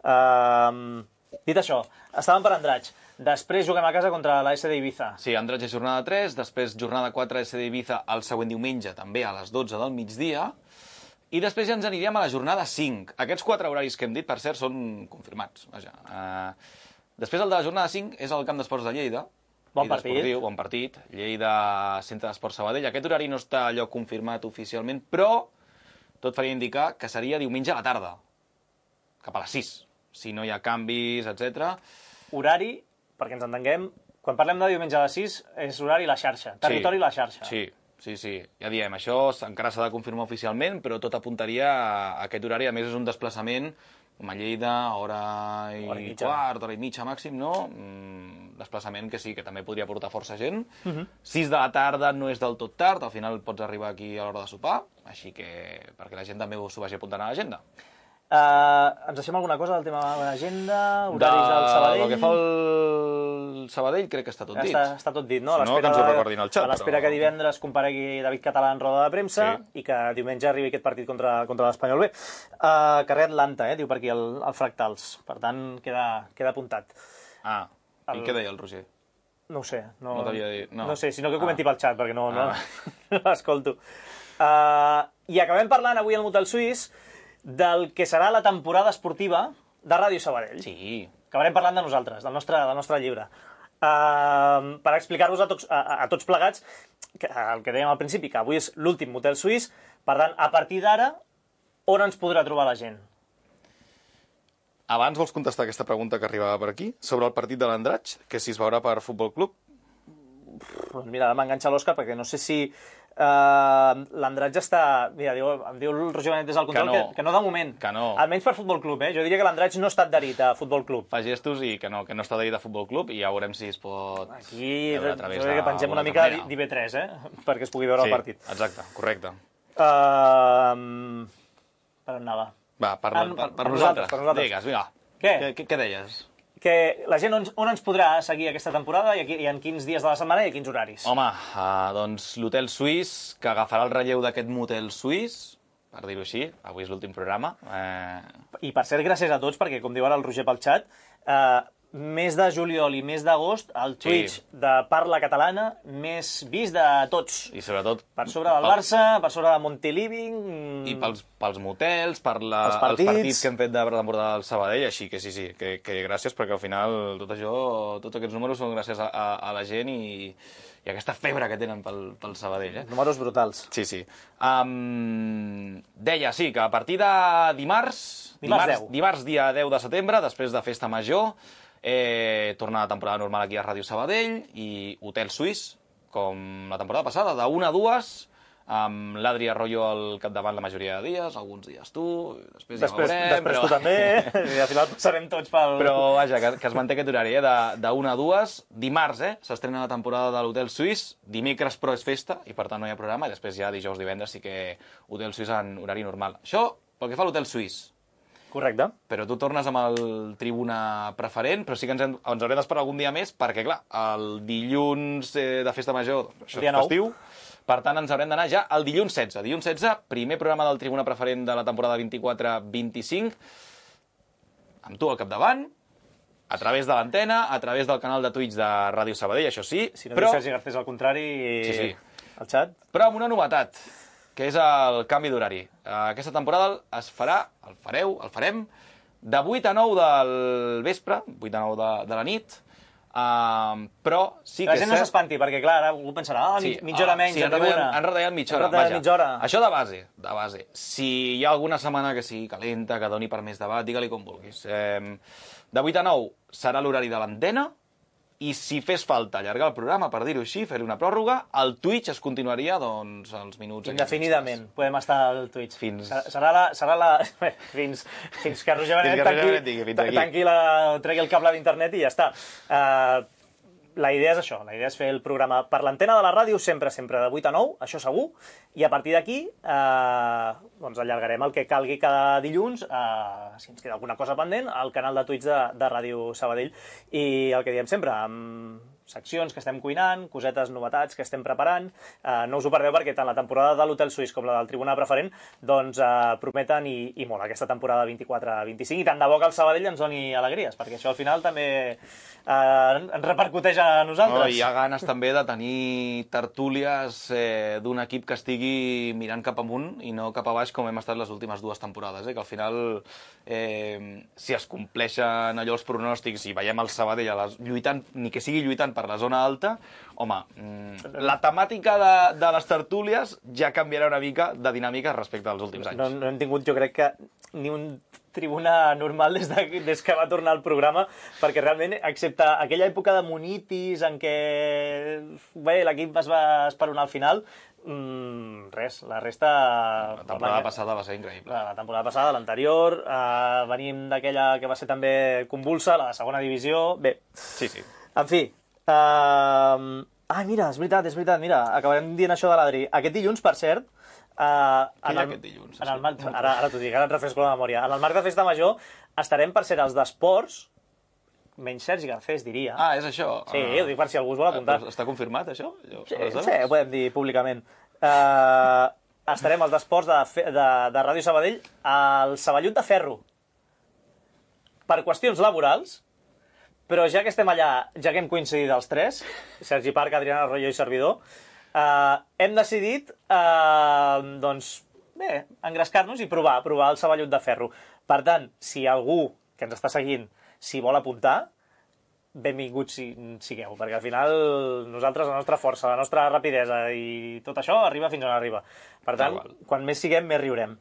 Dit això, estàvem per Andratx. Després juguem a casa contra la SD Ibiza. Sí, Andratx és jornada 3, després jornada 4 SD Ibiza el següent diumenge, també a les 12 del migdia. I després ja ens aniríem a la jornada 5. Aquests 4 horaris que hem dit, per cert, són confirmats. Vaja. Després el de la jornada 5 és el Camp d'Esports de Lleida. Bon partit. Esportiu, bon partit. Lleida, Centre d'Esports Sabadell. Aquest horari no està allò confirmat oficialment, però tot faria indicar que seria diumenge a la tarda, cap a les 6, si no hi ha canvis, etc. Horari, perquè ens entenguem, quan parlem de diumenge a les 6, és horari la xarxa, territori la xarxa. Sí. Ja diem, això encara s'ha de confirmar oficialment, però tot apuntaria a aquest horari. A més, és un desplaçament a Lleida, hora i mitja. quart, hora i mitja màxim, no? Desplaçament que sí, que també podria portar força gent. 6 de la tarda no és del tot tard, al final pots arribar aquí a l'hora de sopar, així que perquè la gent també s'ho vagi apuntant a l'agenda. Ens deixem alguna cosa del tema de l'agenda, horaris del Sabadell? El que fa el Sabadell crec que està tot dit. Està tot dit, no? Si no, que ens ho recordin al xat. A l'espera que divendres comparegui David Català en roda de premsa i que diumenge arribi aquest partit contra l'Espanyol B. Carrer Atlanta, diu per aquí el Fractals. Per tant, queda apuntat. I què deia el Roger? No ho sé. No t'havia dit? No sé, sinó que comenti pel xat, perquè no l'escolto. I acabem parlant avui al Motel Suís del que serà la temporada esportiva de Ràdio Sabadell. Sí. Acabarem parlant de nosaltres, del nostre llibre. Per explicar-vos a tots plegats el que dèiem al principi, que avui és l'últim Motel Suís, per tant, a partir d'ara, on ens podrà trobar la gent? Abans vols contestar aquesta pregunta que arribava per aquí, sobre el partit de l'Andratx, que si es veurà per Futbol Club? Doncs mira, m'enganxa l'Òscar, perquè no sé si l'Andratx està... Mira, em diu el Roger Benet des del control que no de moment. Que no. Almenys per Futbol Club, Jo diria que l'Andratx no està adherit a Futbol Club. Fa gestos i que no està adherit a Futbol Club i ja veurem si es pot aquí, veure a través jo crec que pengem una mica d'IV3, perquè es pugui veure el partit. Exacte, correcte. Per on anava? Va, per nosaltres. Digues, vinga. Què deies? Que la gent on ens podrà seguir aquesta temporada i en quins dies de la setmana i quins horaris? Home, doncs l'Hotel Suís, que agafarà el relleu d'aquest Motel Suís, per dir-ho així, avui és l'últim programa. I per cert, gràcies a tots, perquè com diu ara el Roger pel xat, mes de juliol i mes d'agost, el Twitch de Parla Catalana més vist de tots. I sobretot... Per sobre del Barça, per sobre de Monteliving... I pels motels, per els partits que hem fet de temporada del Sabadell, així que sí, que gràcies, perquè al final tots aquests números són gràcies a la gent i aquesta febre que tenen pel Sabadell. Números brutals. Sí. Deia, sí, que a partir de dimarts, dia 10 de setembre, després de Festa Major, torna la temporada normal aquí a Ràdio Sabadell i Hotel Suís, com la temporada passada, de 1 a 2, amb l'Adri Arroyo al capdavant la majoria de dies, alguns dies tu, després ja veurem... Després tu també, i al final passarem tots pel... Però vaja, que es manté aquest horari, de 1 a 2, dimarts, s'estrena la temporada de l'Hotel Suís, dimecres però és festa, i per tant no hi ha programa, i després ja dijous, divendres sí que Hotel Suís en horari normal. Això pel que fa a l'Hotel Suís. Correcte. Però tu tornes amb el Tribuna Preferent, però sí que ens haurem d'esperar algun dia més, perquè, clar, el dilluns de Festa Major, això és festiu, per tant ens haurem d'anar ja al dilluns 16. Dilluns 16, primer programa del Tribuna Preferent de la temporada 24-25, amb tu al capdavant, a través de l'antena, a través del canal de Twitch de Ràdio Sabadell, això sí. Si no diu Sergi Garcés al contrari, al xat. Però amb una novetat, que és el canvi d'horari. Aquesta temporada el farem, de 8 a 9 del vespre, 8 a 9 de la nit, però sí que la gent no s'espanti, perquè clar, ara algú pensarà mitja hora menys, han retallat mitja hora. Això de base. Si hi ha alguna setmana que sigui calenta, que doni per més debat, digue-li com vulguis. De 8 a 9 serà l'horari de l'antena, i si fes falta allargar el programa, per dir-ho així, fer-li una pròrroga, el Twitch es continuaria, doncs, els minuts... Indefinidament podem estar al Twitch. Fins que Roger Benet tregui el cable d'internet i ja està. La idea és això, la idea és fer el programa per l'antena de la ràdio sempre de 8 a 9, això segur, i a partir d'aquí doncs allargarem el que calgui cada dilluns, si ens queda alguna cosa pendent, al canal de Twitch de Ràdio Sabadell. I el que diem sempre, amb seccions que estem cuinant, cosetes, novetats que estem preparant, no us ho perdeu perquè tant la temporada de l'Hotel Suís com la del Tribuna Preferent doncs prometen i molt aquesta temporada 24-25, i tant de bo que el Sabadell ens doni alegries, perquè això al final també ens repercuteix a nosaltres. Hi ha ganes també de tenir tertúlies d'un equip que estigui mirant cap amunt i no cap a baix com hem estat les últimes 2 temporades, que al final si es compleixen allò els pronòstics i veiem el Sabadell lluitant, ni que sigui lluitant per la zona alta, home, la temàtica de les tertúlies ja canviarà una mica de dinàmica respecte als últims anys. No hem tingut, jo crec que, ni un Tribuna normal des que va tornar al programa, perquè realment, excepte aquella època de monitis en què l'equip es va esperonar al final, Res, la resta... La temporada passada va ser increïble. La temporada passada, l'anterior, venim d'aquella que va ser també convulsa, la de segona divisió... Bé, Sí, sí. en fi... mira, és veritat, mira, acabarem dient això de l'Adri. Aquest dilluns, per cert... Què hi ha aquest dilluns? Ara t'ho dic, ara et refresco la memòria. En el marc de Festa Major estarem, per cert, els d'esports, menys Sergi Garcés, diria. Ah, és això? Sí, ho dic per si algú es vol apuntar. Però està confirmat, això? Sí, ho podem dir públicament. Estarem als d'esports de Ràdio Sabadell al Saballut de Ferro. Per qüestions laborals, però ja que estem allà, ja que hem coincidit els tres, Sergi Parc, Adriana Arroyo i servidor, hem decidit, doncs, bé, engrescar-nos i provar el Saballut de Ferro. Per tant, si algú que ens està seguint s'hi vol apuntar, benvinguts sigueu, perquè al final nosaltres, la nostra força, la nostra rapidesa i tot això arriba fins on arriba. Per tant, quan més siguem, més riurem.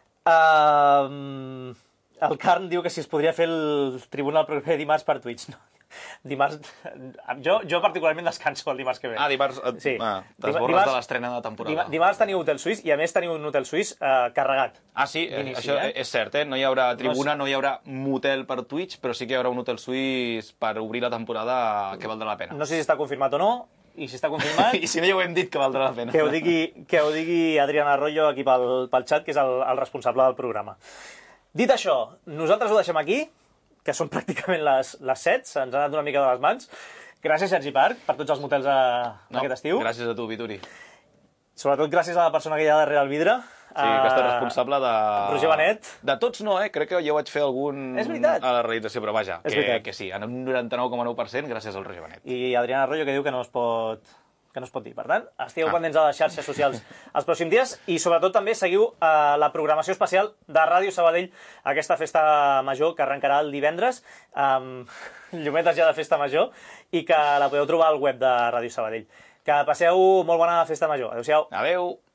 El Carn diu que si es podria fer el tribunal proper dimarts per Twitch. No. Dimarts... Jo particularment descanso el dimarts que ve. Dimarts sí. t'esborres de l'estrena de temporada. Dimarts teniu Hotel Suís i a més teniu un Hotel Suís carregat. Sí, això és cert, no hi haurà tribuna, no hi haurà motel per Twitch, però sí que hi haurà un Hotel Suís per obrir la temporada que valdrà la pena. No sé si està confirmat o no, i si està confirmat... I si no, ja ho hem dit que valdrà la pena. Que ho digui Adriana Arroyo aquí pel xat, que és el responsable del programa. Dit això, nosaltres ho deixem aquí, que són pràcticament les 7, se'ns ha anat una mica de les mans. Gràcies, Sergi Parc, per tots els motels aquest estiu. Gràcies a tu, Vituri. Sobretot gràcies a la persona que hi ha darrere el vidre. Sí, que està responsable de... Roger Benet. De tots no, crec que jo vaig fer algun... És veritat. A la realització, però vaja, que sí, en un 99,9% gràcies al Roger Benet. I Adriana Arroyo, que diu que no es pot dir. Per tant, estigueu pendents a les xarxes socials els pròxims dies i sobretot també seguiu la programació especial de Ràdio Sabadell, aquesta festa major que arrencarà el divendres, llumetes ja de festa major, i que la podeu trobar al web de Ràdio Sabadell. Que passeu molt bona festa major. Adéu-siau. Adéu.